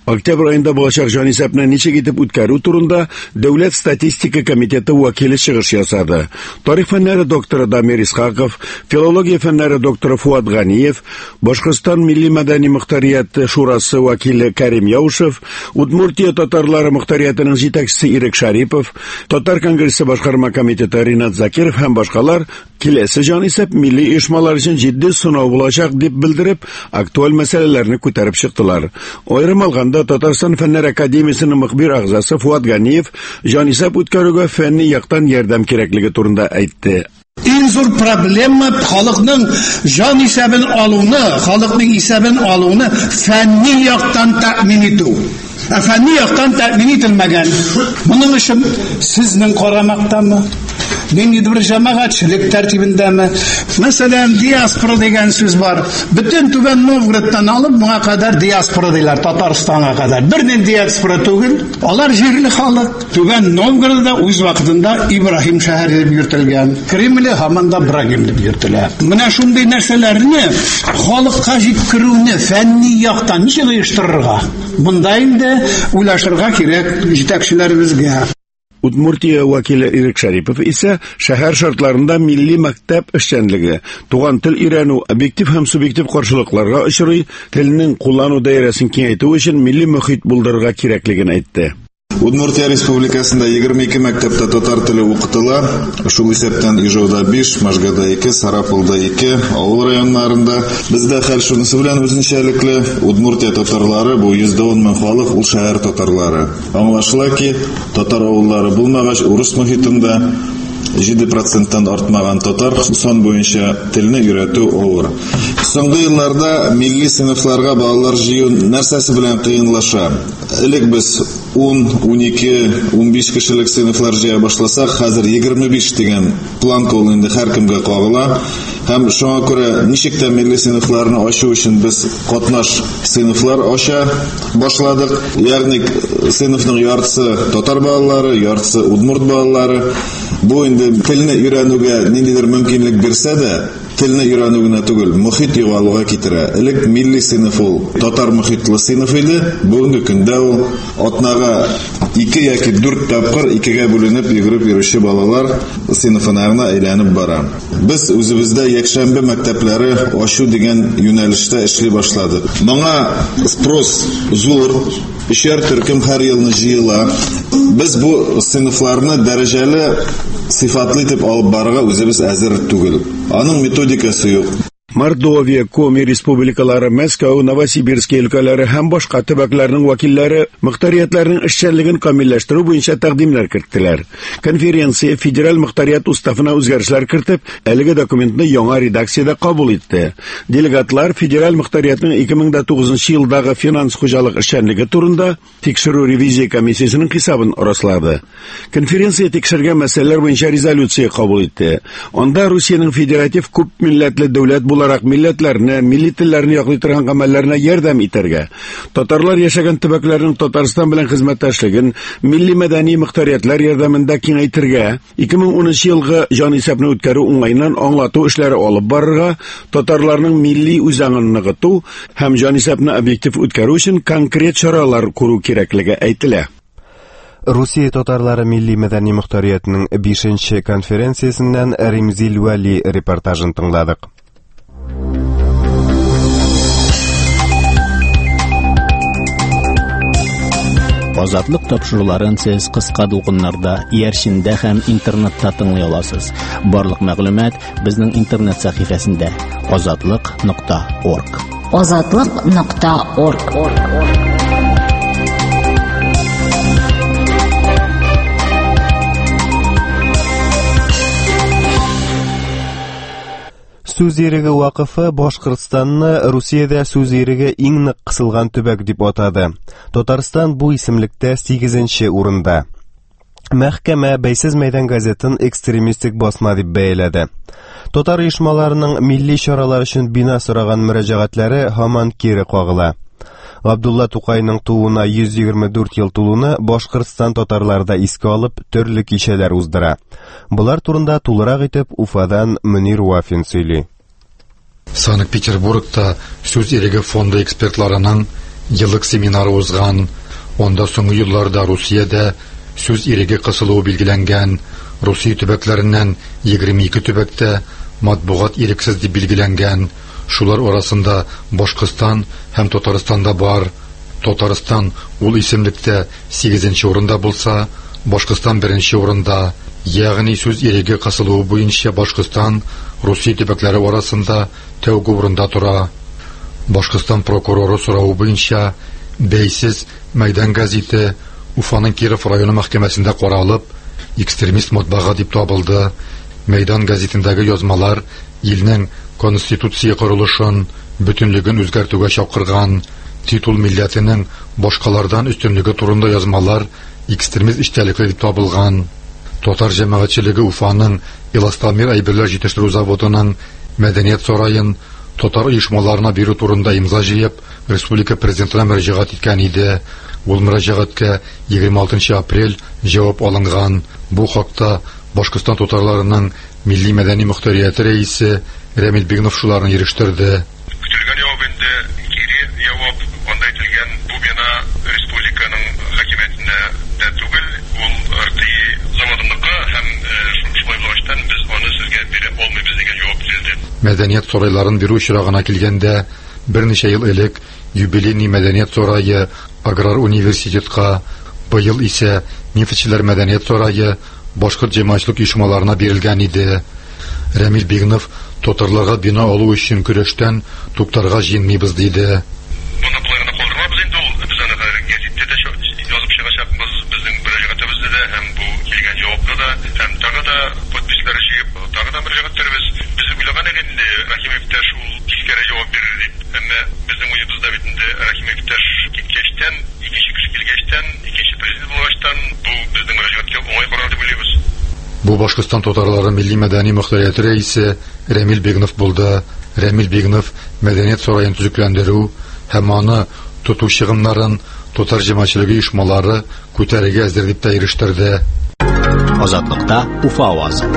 Октябрь айында булачак җанисәпне ничек итеп үткәрү турында Дәүләт статистика комитеты вәкиле чыгыш ясады. Тарих фәннәре докторы Дамир Исхаков, филология фәннәре докторы Фуат Ганиев, Башкортстан милли мәдәни мөхтәрияте шурасы вәкиле Кәрим Яушев, Удмуртия татарлары мөхтәриятының җитәкчесе Ирек Шарипов, Татар конгрессы башкарма комитеты Ринат Закиров һәм башкалар киләсе җанисәп милли оешмалар өчен җитди сынау булачак дип белдереп, актуаль мәсьәләләрне күтәреп чыктылар. Аерым алганда Татарстан фәннәр академиясенең мөхбир агзасы Фуат Ганиев җанисәп үткәрүгә фәнни яктан ярдәм кирәклеге турында әйтте. Иң зур проблема халыкның җан исәбен алуны, халыкның исәбен алуны фәнни яктан тәэмин итү. Фәнни яктан тәэмин ителмәгән. Моның өчен сезнең карамактамы? Ниндидер бер җәмәгатьчелек тәртибендәме? Мәсәлән, диаспора дигән сүз бар. Бөтен Түбән Новгородтан алып, моңа кадәр диаспора диләр, Татарстанга кадәр. Бернең диаспора түгел, алар җирле халык. Түбән Новгородда үз вакытында Ибраһим шәһәре дип йөртелгән. Кремле һаман да Ибраһим дип йөртелә. Менә шундый нәрсәләрне халыкка җиткерүне фәнни яктан ничек оештырырга? Монда инде уйлашырга кирәк җитәкчеләребезгә. Удмуртия вәкиле Ирек Шарипов исә шәһәр шартларында милли мәктәп эшчәнлеге, туган тел өйрәнү, объектив һәм субъектив каршылыкларга очрый, телнең куллану даирәсен киңәйтү өчен милли мөхит булдырырга кирәклеген әйтте. Удмуртия республикасында егерме ике мәктәптә татар теле укытыла. Шул исәптән Ижауда биш, Можгада ике, Сарапулда ике, авыл районнарында. Бездә хәл шунысы белән үзенчәлекле. Удмуртия татарлары бу йөз он мең халык, ул шәһәр татарлары. Аңлашыла ки, татар авыллары булмагач, урыс мөхитендә җиде проценттан артмаган татар сан буенча телне өйрәтү авыр. Соңгы елларда милли сыйныфларга балалар җыю нәрсәсе белән кыенлаша. Элек без ун, унике, унбиш кешелек сыйныфлар җыя башласак, хәзер егерме биш дигән планка ул инде һәркемгә кагыла. Һәм шуңа күрә ничек тә милли сыйныфларны ачу өчен без катнаш сыйныфлар ача башладык. Ягъни сыйныфның яртысы татар балалары, яртысы удмурт балалары. Бу инде телне өйрәнүгә ниндидер мөмкинлек бирсә дә, телне өйрәнү генә түгел, мөхит югалуга китерә. Элек милли сыйныф ул татар мөхитле сыйныф иде. Бүгенге көндә ул атнага ике яки дүрт тапкыр икегә бүленеп йөгереп йөрүче балалар сыйныфына әйләнеп бара. Без үзебездә якшәмбе мәктәпләре ачу дигән юнәлештә эшли башладык. Моңа спрос зур. Өчәр төркем һәр елны җыела. Без бу сыйныфларны дәрәҗәле, сыйфатлы итеп алып барырга үзебез әзер түгел. Аның методикасы юк. Мордовия, Коми республикалары, Мәскәү, Новосибирск өлкәләре һәм башка төбәкләрнең вәкилләре мөхтәриятләрнең эшчәнлеген камилләштерү буенча тәкъдимнәр керттеләр. Конференция федераль мөхтәрият уставына үзгәрешләр кертеп, әлеге документны яңа редакциядә кабул итте. Делегатлар федераль мөхтәриятның ике мең тугызынчы елдагы финанс хуҗалык эшчәнлеге турында тикшерү ревизия комиссиясының хисабын раслады. Конференция тикшергән мәсьәләләр буенча резолюция кабул итте. Анда Русиянең федератив күп милләтле дәүләт буларак милләтләрне, милли телләрне яклый торган гамәлләренә ярдәм итәргә, татарлар яшәгән төбәкләрнең Татарстан белән хезмәттәшлеген милли мәдәни мөхтәриятләр ярдәмендә киңәйтергә, ике мең унынчы елгы җанисәпне үткәрү уңайыннан аңлату эшләре алып барырга, татарларның милли үзаңын ныгыту һәм җанисәпне объектив үткәрү өчен конкрет чаралар күрү кирәклеге әйтелә. Русия татарлары милли мәдәни мөхтәриятының бишенче конференциясеннән Римзил Вәли репортажын тыңладык. Азатлык тапшыруларын сез кыска дулкыннарда, иярчиндә һәм интернетта тыңлый аласыз. Барлык мәгълүмат безнең интернет сәхифәсендә азатлык нокта орг. азатлык нокта орг. Сүз иреге вакыфы Башкортстанны Русиядә сүз иреге иң нык кысылган төбәк дип атады. Татарстан бу исемлектә сигезенче урында. Мәхкәмә Бәйсез мәйдан газетын экстремистик басма дип бәяләде. Татар оешмаларының милли чаралар өчен бина сораган мөрәҗәгатьләре һаман кире кагыла. Габдулла Тукайның тууына йөз егерме дүрт ел тулуны Башкортстан татарларда искә алып төрле кичәләр уздыра. Булар турында тулырак итеп Уфадан Мөнир Вафин сөйли. Санкт-Петербургта сүз иреге фонды экспертларының еллык семинары узган. Онда соңгы елларда Русиядә сүз иреге кысылуы билгеләнгән. Русия төбәкләреннән егерме ике төбәктә матбугат ирексез дип билгеләнгән. Шулар арасында Башкортстан һәм Татарстанда бар. Татарстан ул исемлектә сигезенче урында булса, Башкортстан беренче урында. Ягъни сүз иреге кысылуы буенча Башкортстан Русия төбәкләре арасында тәүге урында тора. Башкортстан прокуроры сорауы буенча бәйсез Мәйдан газеты Уфаның Киров районы мәхкәмәсендә каралып, экстремист матбага дип табылды. Мәйдан газетындагы язмалар илнең конституция корылышын, бөтенлеген үзгәртүгә чакырган, титул милләтенең башкалардан өстенлеге турында язмалар экстремист эчтәлекле дип табылган. Татар җәмәгатьчелеге Уфаның Иластамир әйберләр җитештерү заводының мәдәният сараен татар оешмаларына бирү турында имза җыеп, республика президентына мөрәҗәгать иткән иде. Ул мөрәҗәгатькә егерме алтынчы апрель җавап алынган. Бу хакта Башкортстан татарларының милли мәдәни мөхтәрияте рәисе Рәмил Бигнов шуларны ирештерде. Көтелгән җавап инде кире җавап, анда әйтелгән бу бина республиканың хакимиятендә дә түгел, ул РТИ заводыныкы һәм шулай булгач без аны сезгә бирә алмыйбыз дигән җавап бирде. Мәдәният сарайларын бирү чирагына килгәндә, берничә ел элек юбилейный мәдәният сарае Аграр университетка, быел исә Нефтьчеләр мәдәният сарае башкорт җәмәгатьчелек оешмаларына бирелгән иде. Рәмил Бигнов татарларга бина алу өчен көрәштән туктарга җыенмыйбыз диде. Моны болай гына калдырмабыз инде, ул без аны газетта да язып чыгачакбыз, безнең мөрәҗәгатебездә дә һәм бу килгән җавапта да, һәм тагы да подпислар җыеп, тагы да мөрәҗәгатьләребез. Без уйлаган инде Рахимов иптәш ул тискәре җавап бирер дип. Әмма безнең уебызда бит инде Рахимов иптәш киткәчтән, икенче кеше килгәчтән, икенче президент булгачтан бу безнең мөрәҗәгатькә уңай карар дип уйлыйбыз. Бу Башкортстан татарлары милли мәдәни мөхтәрияте рәисе Рәмил Бигнов булды. Рәмил Бигнов мәдәният сараен төзекләндерү һәм аны тоту чыгымнарын татар җәмәгатьчелеге оешмалары күтәрергә әзер дип тә ирештерде. Азатлыкта Уфа авазы.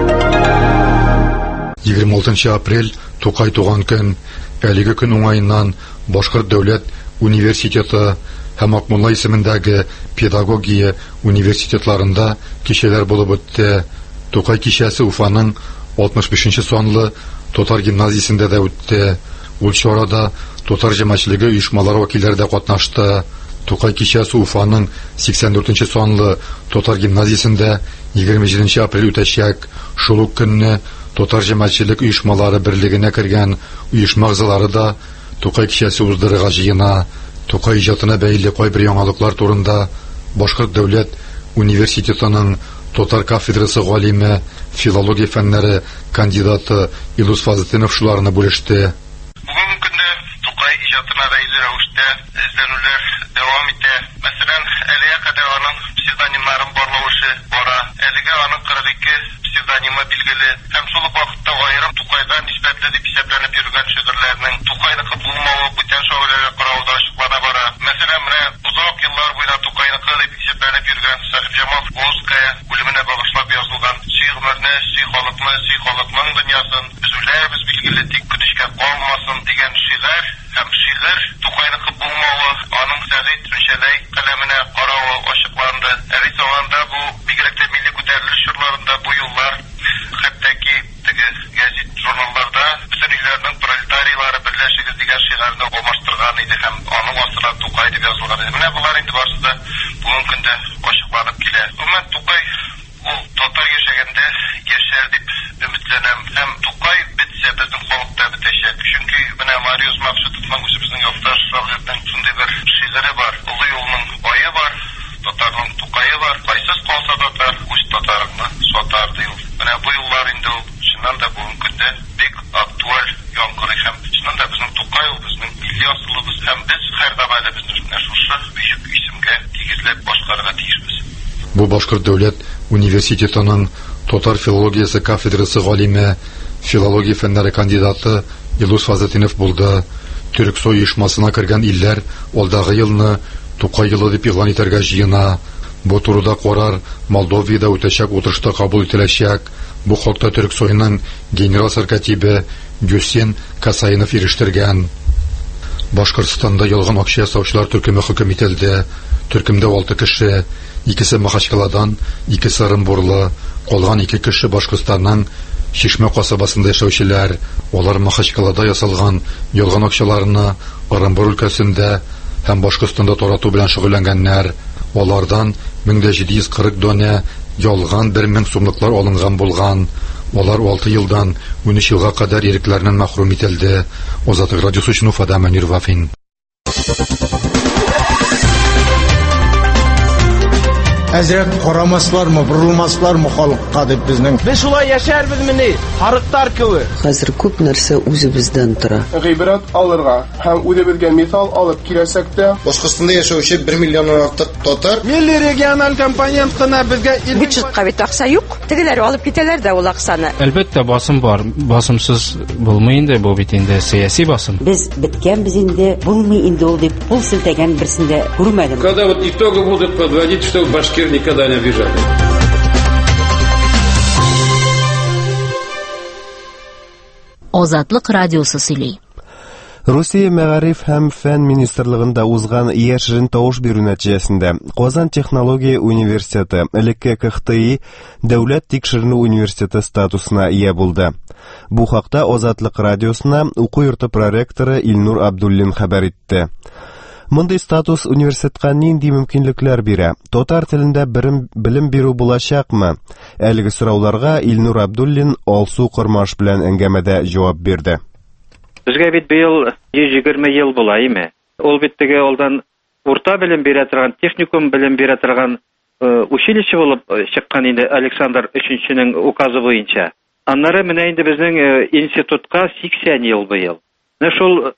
егерме алтынчы апрель Тукай туган көн. Әлеге көн уңаеннан Башкорт дәүләт университеты һәм Акмулла исемендәге педагогия университетларында кичәләр булып үтте. Тукай кичәсе Уфаның алтмыш бишенче санлы татар гимназиясендә дә үтте. Ул чарада татар җәмәгатьчелеге оешмалары вәкилләре дә катнашты. Тукай кичәсе Уфаның сиксән дүртенче санлы татар гимназиясендә егерме җиденче апрель үтәчәк. Шул ук көнне татар җәмәгатьчелек оешмалары берлегенә кергән оешма әгъзалары да Тукай кичәсе уздырырга җыена. Тукай иҗатына бәйле кайбер яңалыклар турында Башкорт дәүләт университетының татар кафедрасы галиме, филология фәннәре кандидаты Илдус Фазлетдинов шуларны бүлеште. Бүгенге көндә Тукай иҗатына бәйле рәвештә эзләнүләр дәвам итә. Мәсәлән, әлегә кадәр аның псевдонимнарын барлаушы бара. Әлегә аның кырык ике псевдонимы билгеле һәм шул ук вакытта аерым Тукайга нисбәтле дип исәпләнеп йөргән шигырьләрнең Тукайныкы булмавы бүтән шагыйрьләргә карауда ачыклана бара. Мәсәлән, менә озак еллар буена Тукайныкы дип исәпләнеп йөргән Сафҗамал Волская үлеменә багышлап язылган "Сый гомерне, сый халыкны, сый халыкның дөньясын, үзүләрбез билгеле тик көтүшкә калмасын" дигән шигырь һәм шигырь Тукайныкы булмавы аның сәгыйть Рүшәләй каләменә каравы ачыкланды. Әрис алганда бу бигрәк тә милли күтәрелеш чорларында бу юллар хәттәки теге гәзит журналларда бөтен илләрнең пролетарийлары берләшегез дигән шигырьне алмаштырган иде һәм аның астына Тукай дип язылган иде. Менә булар инде барысы да бүгенге көндә ачыкланып килә. Гомумән Тукай ул татар яшәгәндә яшәр дип өметләнәм һәм Тукай бетсә безнең халыкта бетәчәк. Чөнки менә Мариус Максутовның үзебезнең якташ шагыйрьнең шундый бер шигыре бар. Олы юлның ае бар, татарның Тукае бар. Кайсыз калса татар, үз татарыңны сатар ди ул. Менә бу юллар инде ул чыннан да бүгенге көндә бик актуаль яңгырый һәм чыннан да безнең Тукай ул безнең милли асылыбыз һәм без һәрдам әле безнең шушы бөек исемгә тигезләп башкарырга тиешбез. Бу Башкорт дәүләт университетының татар филологиясе кафедрасы галиме, филология фәннәре кандидаты Илдус Фазлетдинов булды. Төрксой оешмасына кергән илләр алдагы елны Тукай елы дип игълан итәргә җыена. Бу турыда карар Молдовиядә үтәчәк утырышта кабул ителәчәк. Бу хакта Төрксойның генераль сәркәтибе Гюсен Касаинов ирештергән. Башкортстанда ялган акча ясаучылар төркеме хөкем ителде. Төркемдә алты кеше, икесе Махачкаладан, икесе Орынбурлы, калган ике кеше Башкортстанның Шишмә касабасында яшәүчеләр. Алар Махачкалада ясалган ялган акчаларны Орынбур өлкәсендә һәм Башкортстанда тарату белән шөгыльләнгәннәр. Алардан мең җиде йөз кырык дона ялган бер мең сумлыклар алынган булган. Алар алты елдан ун өч елга кадәр ирекләреннән мәхрүм ителде. Азатлык радиосы өчен Уфада Манир Вафин. Әзрәт карамаслармы, бурылмаслармы халыкка дип безнең. Без шулай яшәрбез мени, харыктар кеби. Хәзер күп нәрсә үзебездән тора. Гыйбрат алырга һәм үзебезгә мисал алып киләсәк тә, Башкортстанда яшәүче бер миллионнан артык татар милли региональ компонентына безгә бюджетка бит акча юк. Тегеләр алып китәләр дә ул акчаны. Әлбәттә басым бар. Басымсыз булмый инде бу бит инде сиясәт басым. Без биткән без инде булмый инде ул дип пул силтәгән берсендә күрмәдем. Когда вот итоги будут подводить, что башкир никогда не обижали. Азатлык радиосы сөйли. Русия мәгариф һәм фән министрлыгында узган яшерен тавыш бирү нәтиҗәсендә Казан технология университеты элекке КХТИ дәүләт тикшеренү университеты статусына ия булды. Бу хакта Азатлык радиосына уку йорты проректоры Илнур Абдуллин хәбәр итте. Мондый статус университетка нинди мөмкинлекләр бирә? Татар телендә белем бирү булачакмы? Әлеге сорауларга Илнур Абдуллин алсу кормаш белән әңгәмәдә җавап бирде. Безгә бит быел йөз егерме ел була, име? Ул бит теге алдан урта белем бирә торган, техникум белем бирә торган училище булып чыккан инде Александр өченченең указы буенча. Аннары менә инде безнең институтка сиксән ел быел. Менә шул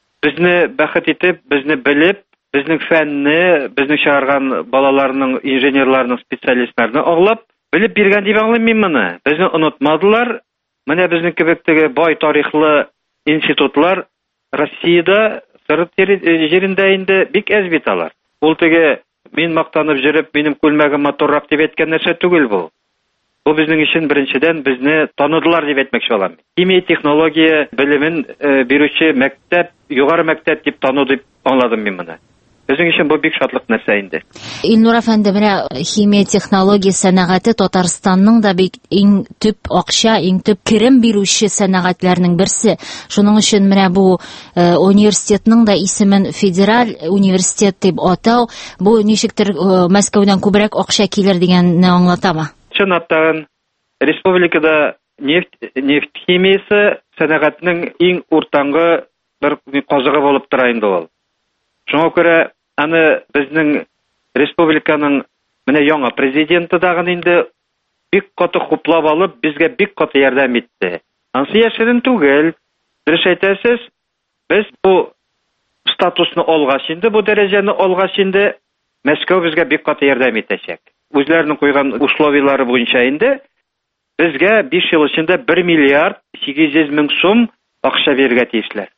безне бәхет итеп, безне белеп, безнең фәнне, безнең чыгарган балаларның, инженерларның, специалистларны аглап, белеп биргән дип аңлыйм мин моны. Безне онытмадылар. Менә безнең кебек теге бай тарихлы институтлар Россиядә, Сырыт җирендә инде бик әз бит алар. Ул теге мин мактанып җөреп, минем күлмәгем матуррак дип әйткән нәрсә түгел бу. Бу безнең өчен беренчедән безне таныдылар дип әйтмәкче булам. Химия технология белемен бирүче мәктәп, югары мәктәп дип тану дип аңладым мин моны. Безнең өчен бу бик шатлык нәрсә инде. Илнур әфәнде, менә химия технология сәнәгате Татарстанның да бик иң төп акча, иң төп керем бирүче сәнәгатьләрнең берсе. Шуның өчен менә бу э, университетның да исемен федераль университет дип атау, бу ничектер э, Мәскәүдән күбрәк акча килер дигәнне аңлатамы? Чынлап республикада нефть нефть химиясе сәнәгатьнең иң уртаңгы бер казыгы булып тора инде ул. Шуңа күрә аны безнең республиканың менә яңа президенты дагы инде бик каты хуплап алып, безгә бик каты ярдәм итте. Ансы яшерен түгел. Дөрес әйтәсез, без бу статусны алгач инде, бу дәрәҗәне алгач инде Мәскәү безгә бик каты ярдәм итәчәк. Үзләренең куйган условиялары буенча инде безгә биш ел эчендә бер миллиард сигез йөз мең сум акча бирергә тиешләр.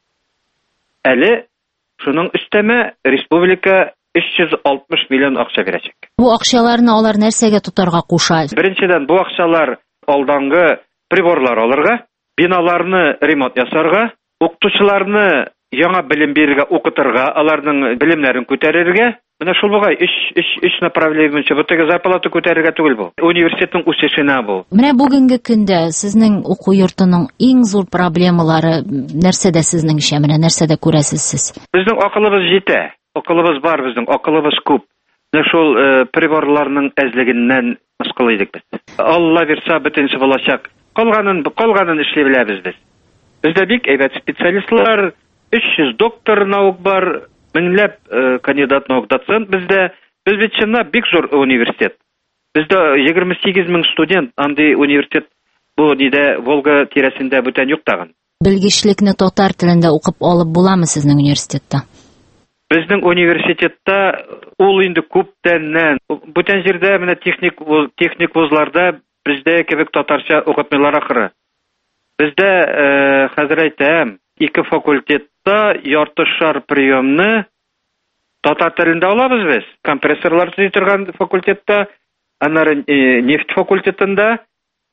Әле шуның өстәмә республика өч йөз алтмыш миллион акча бирәчәк. Бу акчаларны алар нәрсәгә тутарга куша? Беренчедән, бу акчалар алдангы приборлар алырга, биналарны ремонт ясарга, укытучыларны яңа белем бирергә, укытырга, аларның белемнәрен күтәрергә. Менә шул бугай өч направление буенча бу теге зарплата күтәрергә түгел бу. Университетның үсешенә бу. Менә бүгенге көндә сезнең уку йортының иң зур проблемалары нәрсәдә сезнеңчә, менә нәрсәдә күрәсез сез? Безнең акылыбыз җитә. Акылыбыз бар безнең, акылыбыз күп. Менә шул приборларның әзлегеннән мыскыл идек без. Алла бирсә бөтенсе булачак. Калганын, калганын эшли беләбез без. Бездә бик әйбәт специалистлар, өч йөз доктор наук бар. Меңләп э, кандидат наук доцент бездә. Без бит чынлап бик зур университет. Бездә егерме сигез мең студент, андый университет бу нидә Волга тирәсендә бүтән юк тагын. Белгечлекне татар телендә укып алып буламы сезнең университетта? Безнең университетта ул инде күптәннән. Бүтән җирдә менә техник техник вузларда бездә кебек татарча укытмыйлар ахыры. Бездә э, хәзер әйтәм, ике факультетта ярты шар приемны татар телендә алабыз без. Компрессорлар төзи торган факультетта, аннары нефть факультетында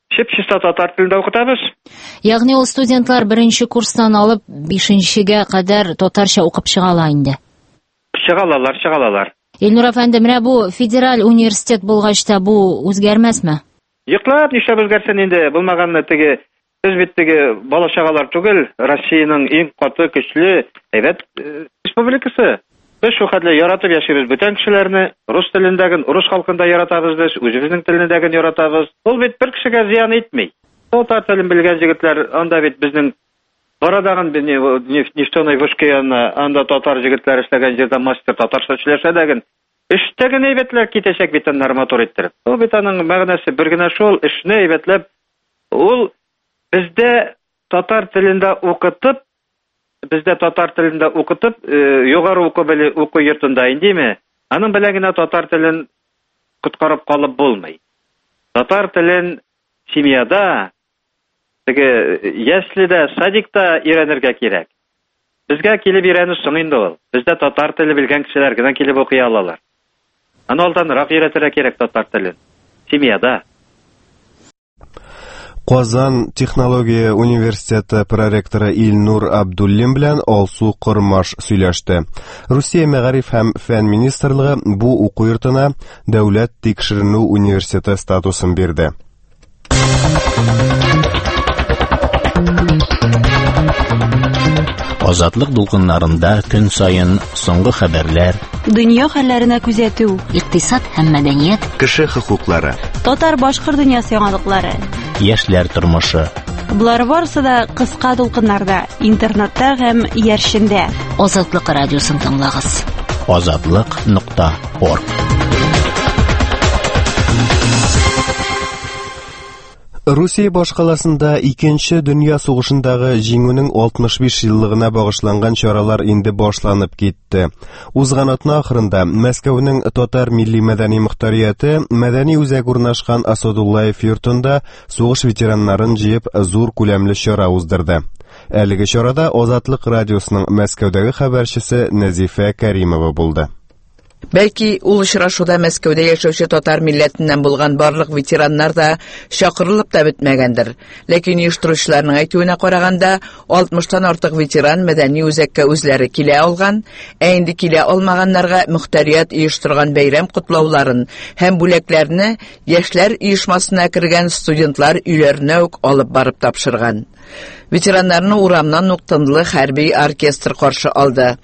Чеп-чиста татар телендә укытабыз. Ягъни ул студентлар беренче курстан алып бишенчегә кадәр татарча укып чыгалар инде. Чыгалалар, чыгалалар. Илнур әфәнде, менә бу федераль университет булгач та бу үзгәрмәсме? Йоклап нишләп үзгәрсен инде? Булмаганны теге без бит теге бала чагалар түгел, Россиянең иң каты, көчле, әйбәт республикасы. Без шу хәтле яратып яшибез бүтән кешеләрне, рус телендәген, рус халкында яратабыз без, үзебезнең телендәген яратабыз. Ул бит бер кешегә зыян итми. Татар телен белгән җегетләр, анда бит безнең Барадагын нефтяной вышка янына, анда татар җегетләр эшләгән җирдә мастер татарча эшләсәдәген, эштәге әйбәтләр китәчәк бит аннар матур иттереп. Ул бит аның мәгънәсе бер генә шул, эшне әйбәтләп, ул бездә татар телендә укытып, бездә татар телендә укытып, югары уку беле уку йортында индеме? Аның белән генә татар телен коткарып калып булмый. Татар телен семьяда, теге яслидә, садикта өйрәнергә кирәк. Безгә килеп өйрәнү соң инде ул. Бездә татар теле белгән кешеләр генә килеп укый алалар. Аны алданрак өйрәтергә кирәк татар телен. Семьяда. Казан технология университеты проректоры Илнур Абдуллин белән Алсу Кормаш сөйләште. Русия мәгариф һәм фән министрлыгы бу уку йортына дәүләт тикшеренү университеты статусын бирде. Азатлык дулкыннарында көн сайын соңгы хәбәрләр, дөнья хәлләренә күзәтү, икътисад һәм мәдәният, кеше хокуклары, татар-башкорт дөньясы яңалыклары, яшьләр тормышы. Булар барысы да кыска дулкыннарда, интернетта һәм яршендә. Азатлык радиосын тыңлагыз. азатлык нокта орг. Русия башкаласында икенче дөнья сугышындагы җиңүнең алтмыш биш еллыгына багышланган чаралар инде башланып китте. Узган атна ахырында Мәскәүнең татар милли мәдәни мөхтәрияте мәдәни үзәк урнашкан Асадуллаев йортында сугыш ветераннарын җыеп зур күләмле чара уздырды. Әлеге чарада Азатлык радиосының Мәскәүдәге хәбәрчесе Нәзифә Кәримова булды. Бәлки ул очрашуда Мәскәүдә яшәүче татар милләтеннән булган барлык ветераннар да чакырылып та бетмәгәндер. Ләкин оештыручыларның әйтүенә караганда, алтмыштан артык ветеран мәдәни үзәккә үзләре килә алган, ә инде килә алмаганнарга мөхтәрият оештырган бәйрәм котлауларын һәм бүләкләрне яшьләр оешмасына кергән студентлар өйләренә үк алып барып тапшырган. Ветераннарны урамнан ук тынлы хәрби оркестр каршы алды.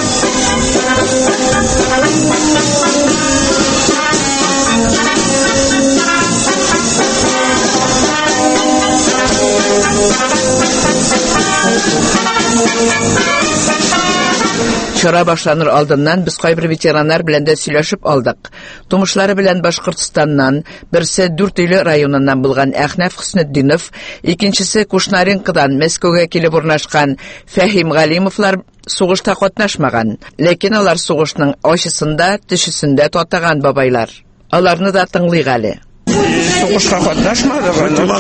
Чара башланыр алдыннан без кайбер ветераннар белән дә сөйләшеп алдык. Тумышлары белән Башкортстаннан, берсе Дүртөйле районыннан булган Әхнәф Хөснетдинов, икенчесе Кушнаренкадан Мәскәүгә килеп урнашкан Фәһим Галимовлар сугышта катнашмаган, ләкин алар сугышның ачысында, төшесендә татаган бабайлар. Аларны да тыңлыйк әле. Сугышка катнашмадык,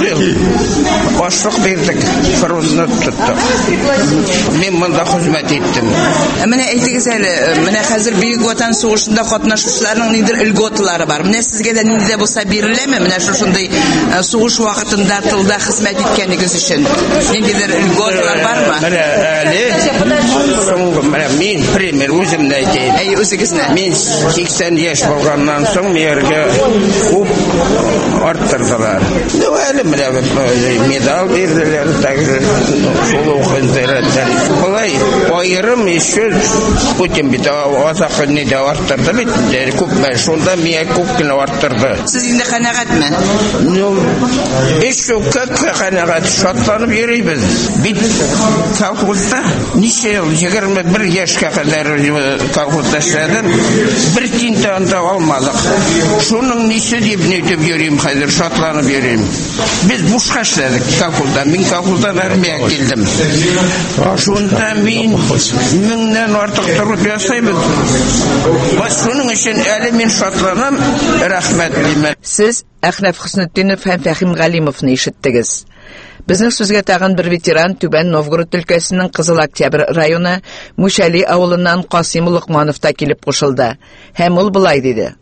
башлык бирдек, фронтны тоттык. Мин монда хезмәт иттем. Менә әйтегез әле, менә хәзер Бөек Ватан сугышында катнашучыларның нидер илготлары бар. Менә сезгә дә нинди дә булса биреләме? Менә шушындай сугыш вакытында тылда хезмәт иткәнегез өчен ниндидер илготлар бармы? Менә әле соң менә мин пример үземне әйтәм. Әй, үзегезне. Мин сиксән яшь булганнан соң мияргә күп арттырдылар. Ну, әле менә медаль бирделәр, также шул хәзерләр. Булай, аерым еще Путин бит азакы не дә арттырды бит. Күпме шунда мия күп кенә арттырды. Сез инде канәгатьме? Ну, еще как канәгать, шатланып йөрибез. Бит колхозда ничә ел, егерме бер яшькә кадәр колхозда эшләдем. Бер тинтә анда алмадык. Шуның ничә дип нетеп йөрим, хәзер шатланып йөрим. Без бушка эшләдек колхозда. Мин колхоздан армиягә килдем. Шунда мин меңнән артык торып ясайбыз. Баш шуның өчен әле мин шатланам, рәхмәт димәм. Сез Әхнәф Хөснетдинов һәм Фәһим Галимовны ишеттегез. Безнең сүзгә тагын бер ветеран Түбән Новгород өлкәсенең Кызыл Октябрь районы Мушали авылыннан Касим Лукманов та килеп кушылды. Һәм ул булай диде: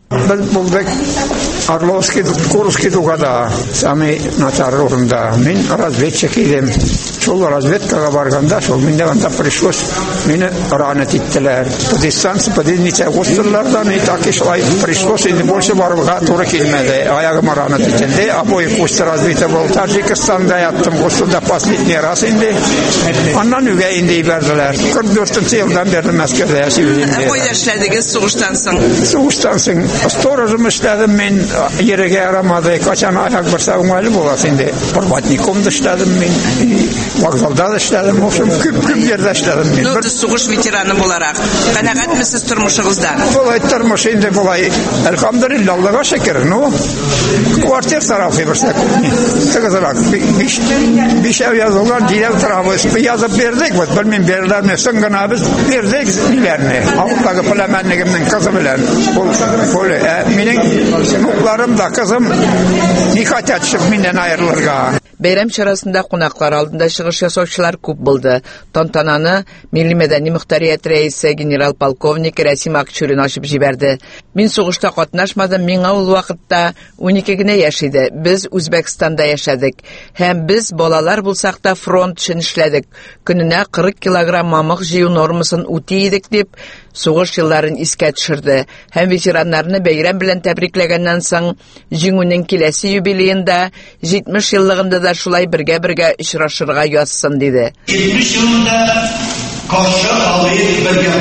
Biz bulduk Arlovski, Kurski Dugada, sami natar orunda. Min razvedçek idim. Şol razvedkaga barganda, şol minde banda пришлось meni ranet ettiler. Bu distansı, bu neçe gusturlardan itaki şolay пришлось indi bolsa barıga to'g'ri kelmedi. Ayağıma ranet etindi. Aboy gustur razvedka bo'ldi. Tajikistan'da yattım. Gusturda последний раз indi. Ondan üge indi verdiler. kırk dördüncü yıldan beri Moskvada yaşıyorum. Qo'yda ishladingiz so'g'ishdan so'ng? So'g'ishdan so'ng storozim ishladim men, yeriga yaramadi. Qachon ayak birsa o'ng'ayli bo'ladi endi. Provodnikomda ishladim men, vokzalda ishladim, o'shum ko'p ko'p yerda ishladim men. Bir so'g'ish veterani bo'larak qanaqatmisiz turmushingizdan? Bo'lay turmush endi bo'lay. Alhamdulillah, Allohga shukr. No. Kvartir tarafı birsa. Tegizrak besh besh ev yazılgan diğer tarafı yazıp verdik. Bilmem verirlermi? Sonra biz verdik ilerini. Avutları plemenliğimden kızı bilen. Böyle. Benim nuklarım da kızım nihat etişip minden ayrılırga. Bayram çarasında qonaqlar aldında шығыш ясаучылар көп болды. Тантананы Milli Мәдәни Мөхтәрият рәисе генерал полковник Рәсим Акчурин ачып җибәрде. Мин сугышта катнашмадым, миңа ул вакытта он ике генә яшь иде. Без Үзбәкстанда яшәдек. Һәм без балалар булсак та фронт өчен эшләдек. Көненә кырык килограмм мамык җыю нормасын үти идек дип сугыш елларын искә төшерде. Һәм ветераннарны бәйрәм белән тәбрикләгәннән соң җиңүнең киләсе юбилеенда җитмеш еллыгында да шулай бергә-бергә очрашырга язсын диде. җитмеш елында каршы алып бергә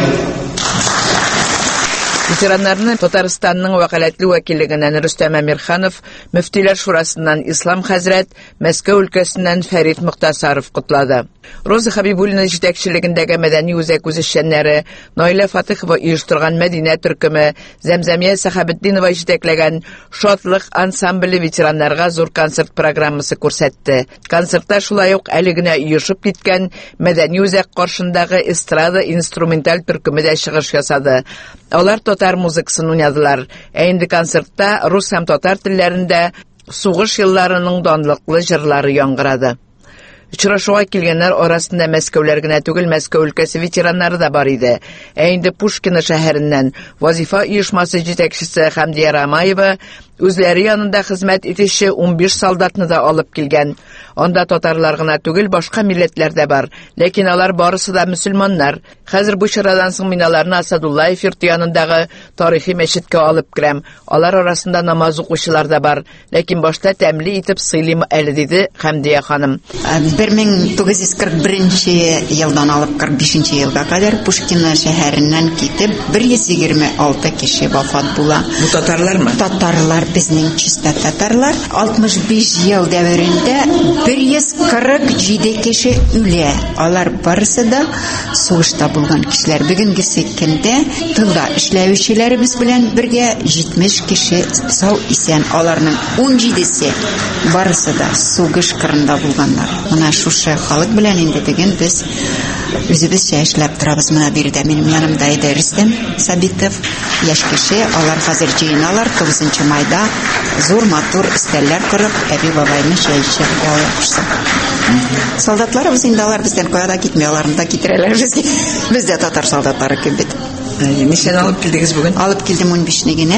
Ветераннарны Татарстанның вәкаләтле вәкиллегеннән Рөстәм Әмирханов, Мөфтиләр шурасыннан Ислам хәзрәт, Мәскәү өлкәсеннән Фәрит Мөхтәсаров котлады. Роза Хәбибуллина җитәкчелегендәге мәдәни үзәк үзешчәннәре, Наилә Фатыхова оештырган Мәдинә төркеме, Зәмзәмия Сахабетдинова җитәкләгән Шатлык ансамбле ветераннарга зур концерт программасы күрсәтте. Концертта шулай ук әле генә оешып киткән мәдәни үзәк каршындагы эстрада инструменталь төркеме дә чыгыш ясады. Алар татар музыкасын уйнадылар. Ә инде концертта рус һәм татар телләрендә сугыш елларының данлыклы җырлары яңгырады. Очрашуга килгәннәр арасында Мәскәүләр генә түгел, Мәскәү өлкәсе ветераннары да бар иде. Ә инде Пушкино шәһәреннән Вазифа оешмасы җитәкчесе Хәмдия Рамаева үзләре янында хезмәт итүче он биш солдатны да алып килгән. Анда татарлар гына түгел, башка милләтләр дә бар. Ләкин алар барысы да мөселманнар. Хәзер бу чарадан соң мин аларны Асадуллаев йорты янындагы тарихи мәчеткә алып керәм. Алар арасында намаз укучылар да бар. Ләкин башта тәмле итеп сыйлыйм әле, диде Хәмдия ханым. бер мең тугыз йөз кырык беренче елдан алып кырык бишенче елга кадәр Пушкино шәһәреннән китеп бер йөз егерме алты кеше вафат була. Бу татарлармы? Татарлар, безнең чиста татарлар. алтмыш биш ел дәверендә бер йөз кырык җиде кеше үлә. Алар барысы да сугышта булган кешеләр. Бүгенгесе көндә тылда эшләүчеләребез белән бергә җитмеш кеше сау исән. Аларның он җидесе барысы да сугыш кырында булганнар. Менә шушы халык белән инде бүген без үзебезчә эшләп торабыз. Менә биредә минем янымда иде Рөстәм Сабитов, яшь кеше. Алар хәзер җыеналар тугызынчы майда зур матур истәлләр корып, әби бабайны чәй эчеп яшырса. Солдатларыбыз инде алар бездән кая да китми, аларны да китерәләр безгә. Бездә татар солдатлары күп бит. Ничәне алып килдегез бүген? Алып килдем он бишне генә.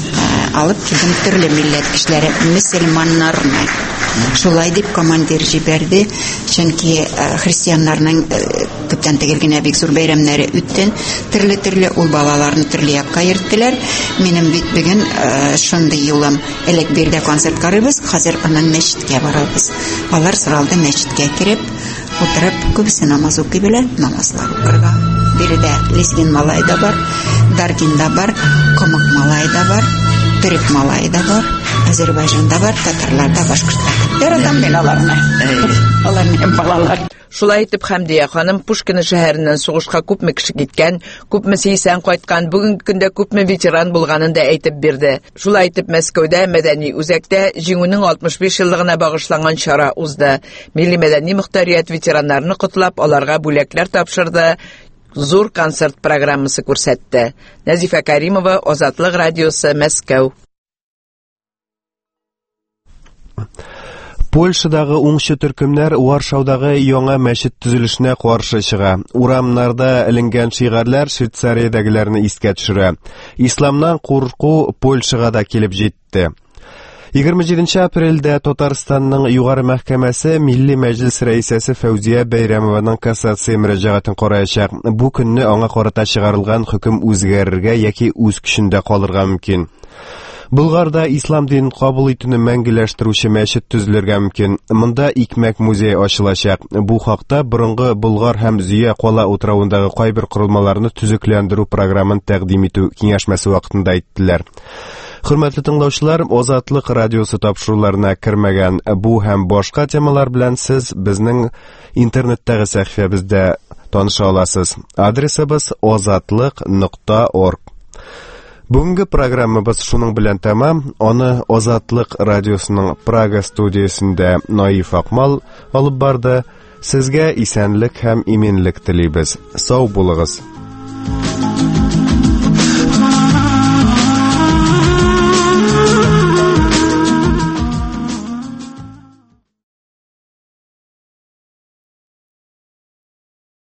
Алып килдем төрле милләт кешеләре, мөселманнарны. Шулай дип командир җибәрде, чөнки христианнарның күптән түгел генә бик зур бәйрәмнәре үтте. Төрле-төрле ул балаларны төрле якка йөрттеләр. Минем бит бүген шундый юлым. Элек бирдә концерт карыйбыз, хәзер аннан мәчеткә барабыз. Алар сыралды мәчеткә кирип, утырып, күбесе намаз укый белә, намазлар укырга. Биредә Лезгин малай да бар, Даргин да бар, Комак малай да бар, Төрек малай да бар, Азербайҗанда бар, татарлар да, башкортлар. Яратам мен аларны. Алар минем балалар. Шулай итеп Хәмдия ханым Пушкино шәһәреннән сугышка күпме кеше киткән, күпмесе исән кайткан, бүгенге көндә күпме ветеран булганын да әйтеп бирде. Шулай итеп Мәскәүдә мәдәни үзәктә җиңүнең алтмыш биш еллыгына багышланган чара узды. Милли мәдәни мөхтәрият ветераннарны котлап, аларга бүләкләр тапшырды. Зур концерт программасы күрсәтте. Назифа Каримова, Азатлык радиосы, Мәскәү. Польшадагы уңчы төркемнәр Варшавадагы яңа мәчет төзелешенә каршы чыга. Урамнарда эленгән шигарләр Швейцариядәгеләрне искә төшерә. Исламнан курку Польшага да килеп җитте. егерме җиденче апрельдә Татарстанның югары мәхкәмәсе Милли Мәҗлес рәисәсе Фәүзия Бәйрәмованың кассация мөрәҗәгатен караячак. Бу көнне аңа карата чыгарылган хөкем үзгәрергә яки үз көчендә калырга мөмкин. Булгарда ислам динен кабул итүне мәңгеләштерүче мәчет төзелергә мөмкин. Монда икмәк музее ачылачак. Бу хакта борынгы Булгар һәм Зөя кала утравындагы кайбер корылмаларны төзекләндерү программын тәкъдим итү киңәшмәсе вакытында әйттеләр. Хөрмәтле тыңлаучылар, Азатлык радиосы тапшыруларына кермәгән бу һәм башка темалар белән сез безнең интернеттагы сәхифәбездә таныша аласыз. Адресыбыз азатлык нокта орг. Бүгенге программабыз шуның белән тәмам. Аны Азатлык радиосының Прага студиясендә Наиф Акмал алып барды. Сезгә исәнлек һәм иминлек телибез. Сау булыгыз.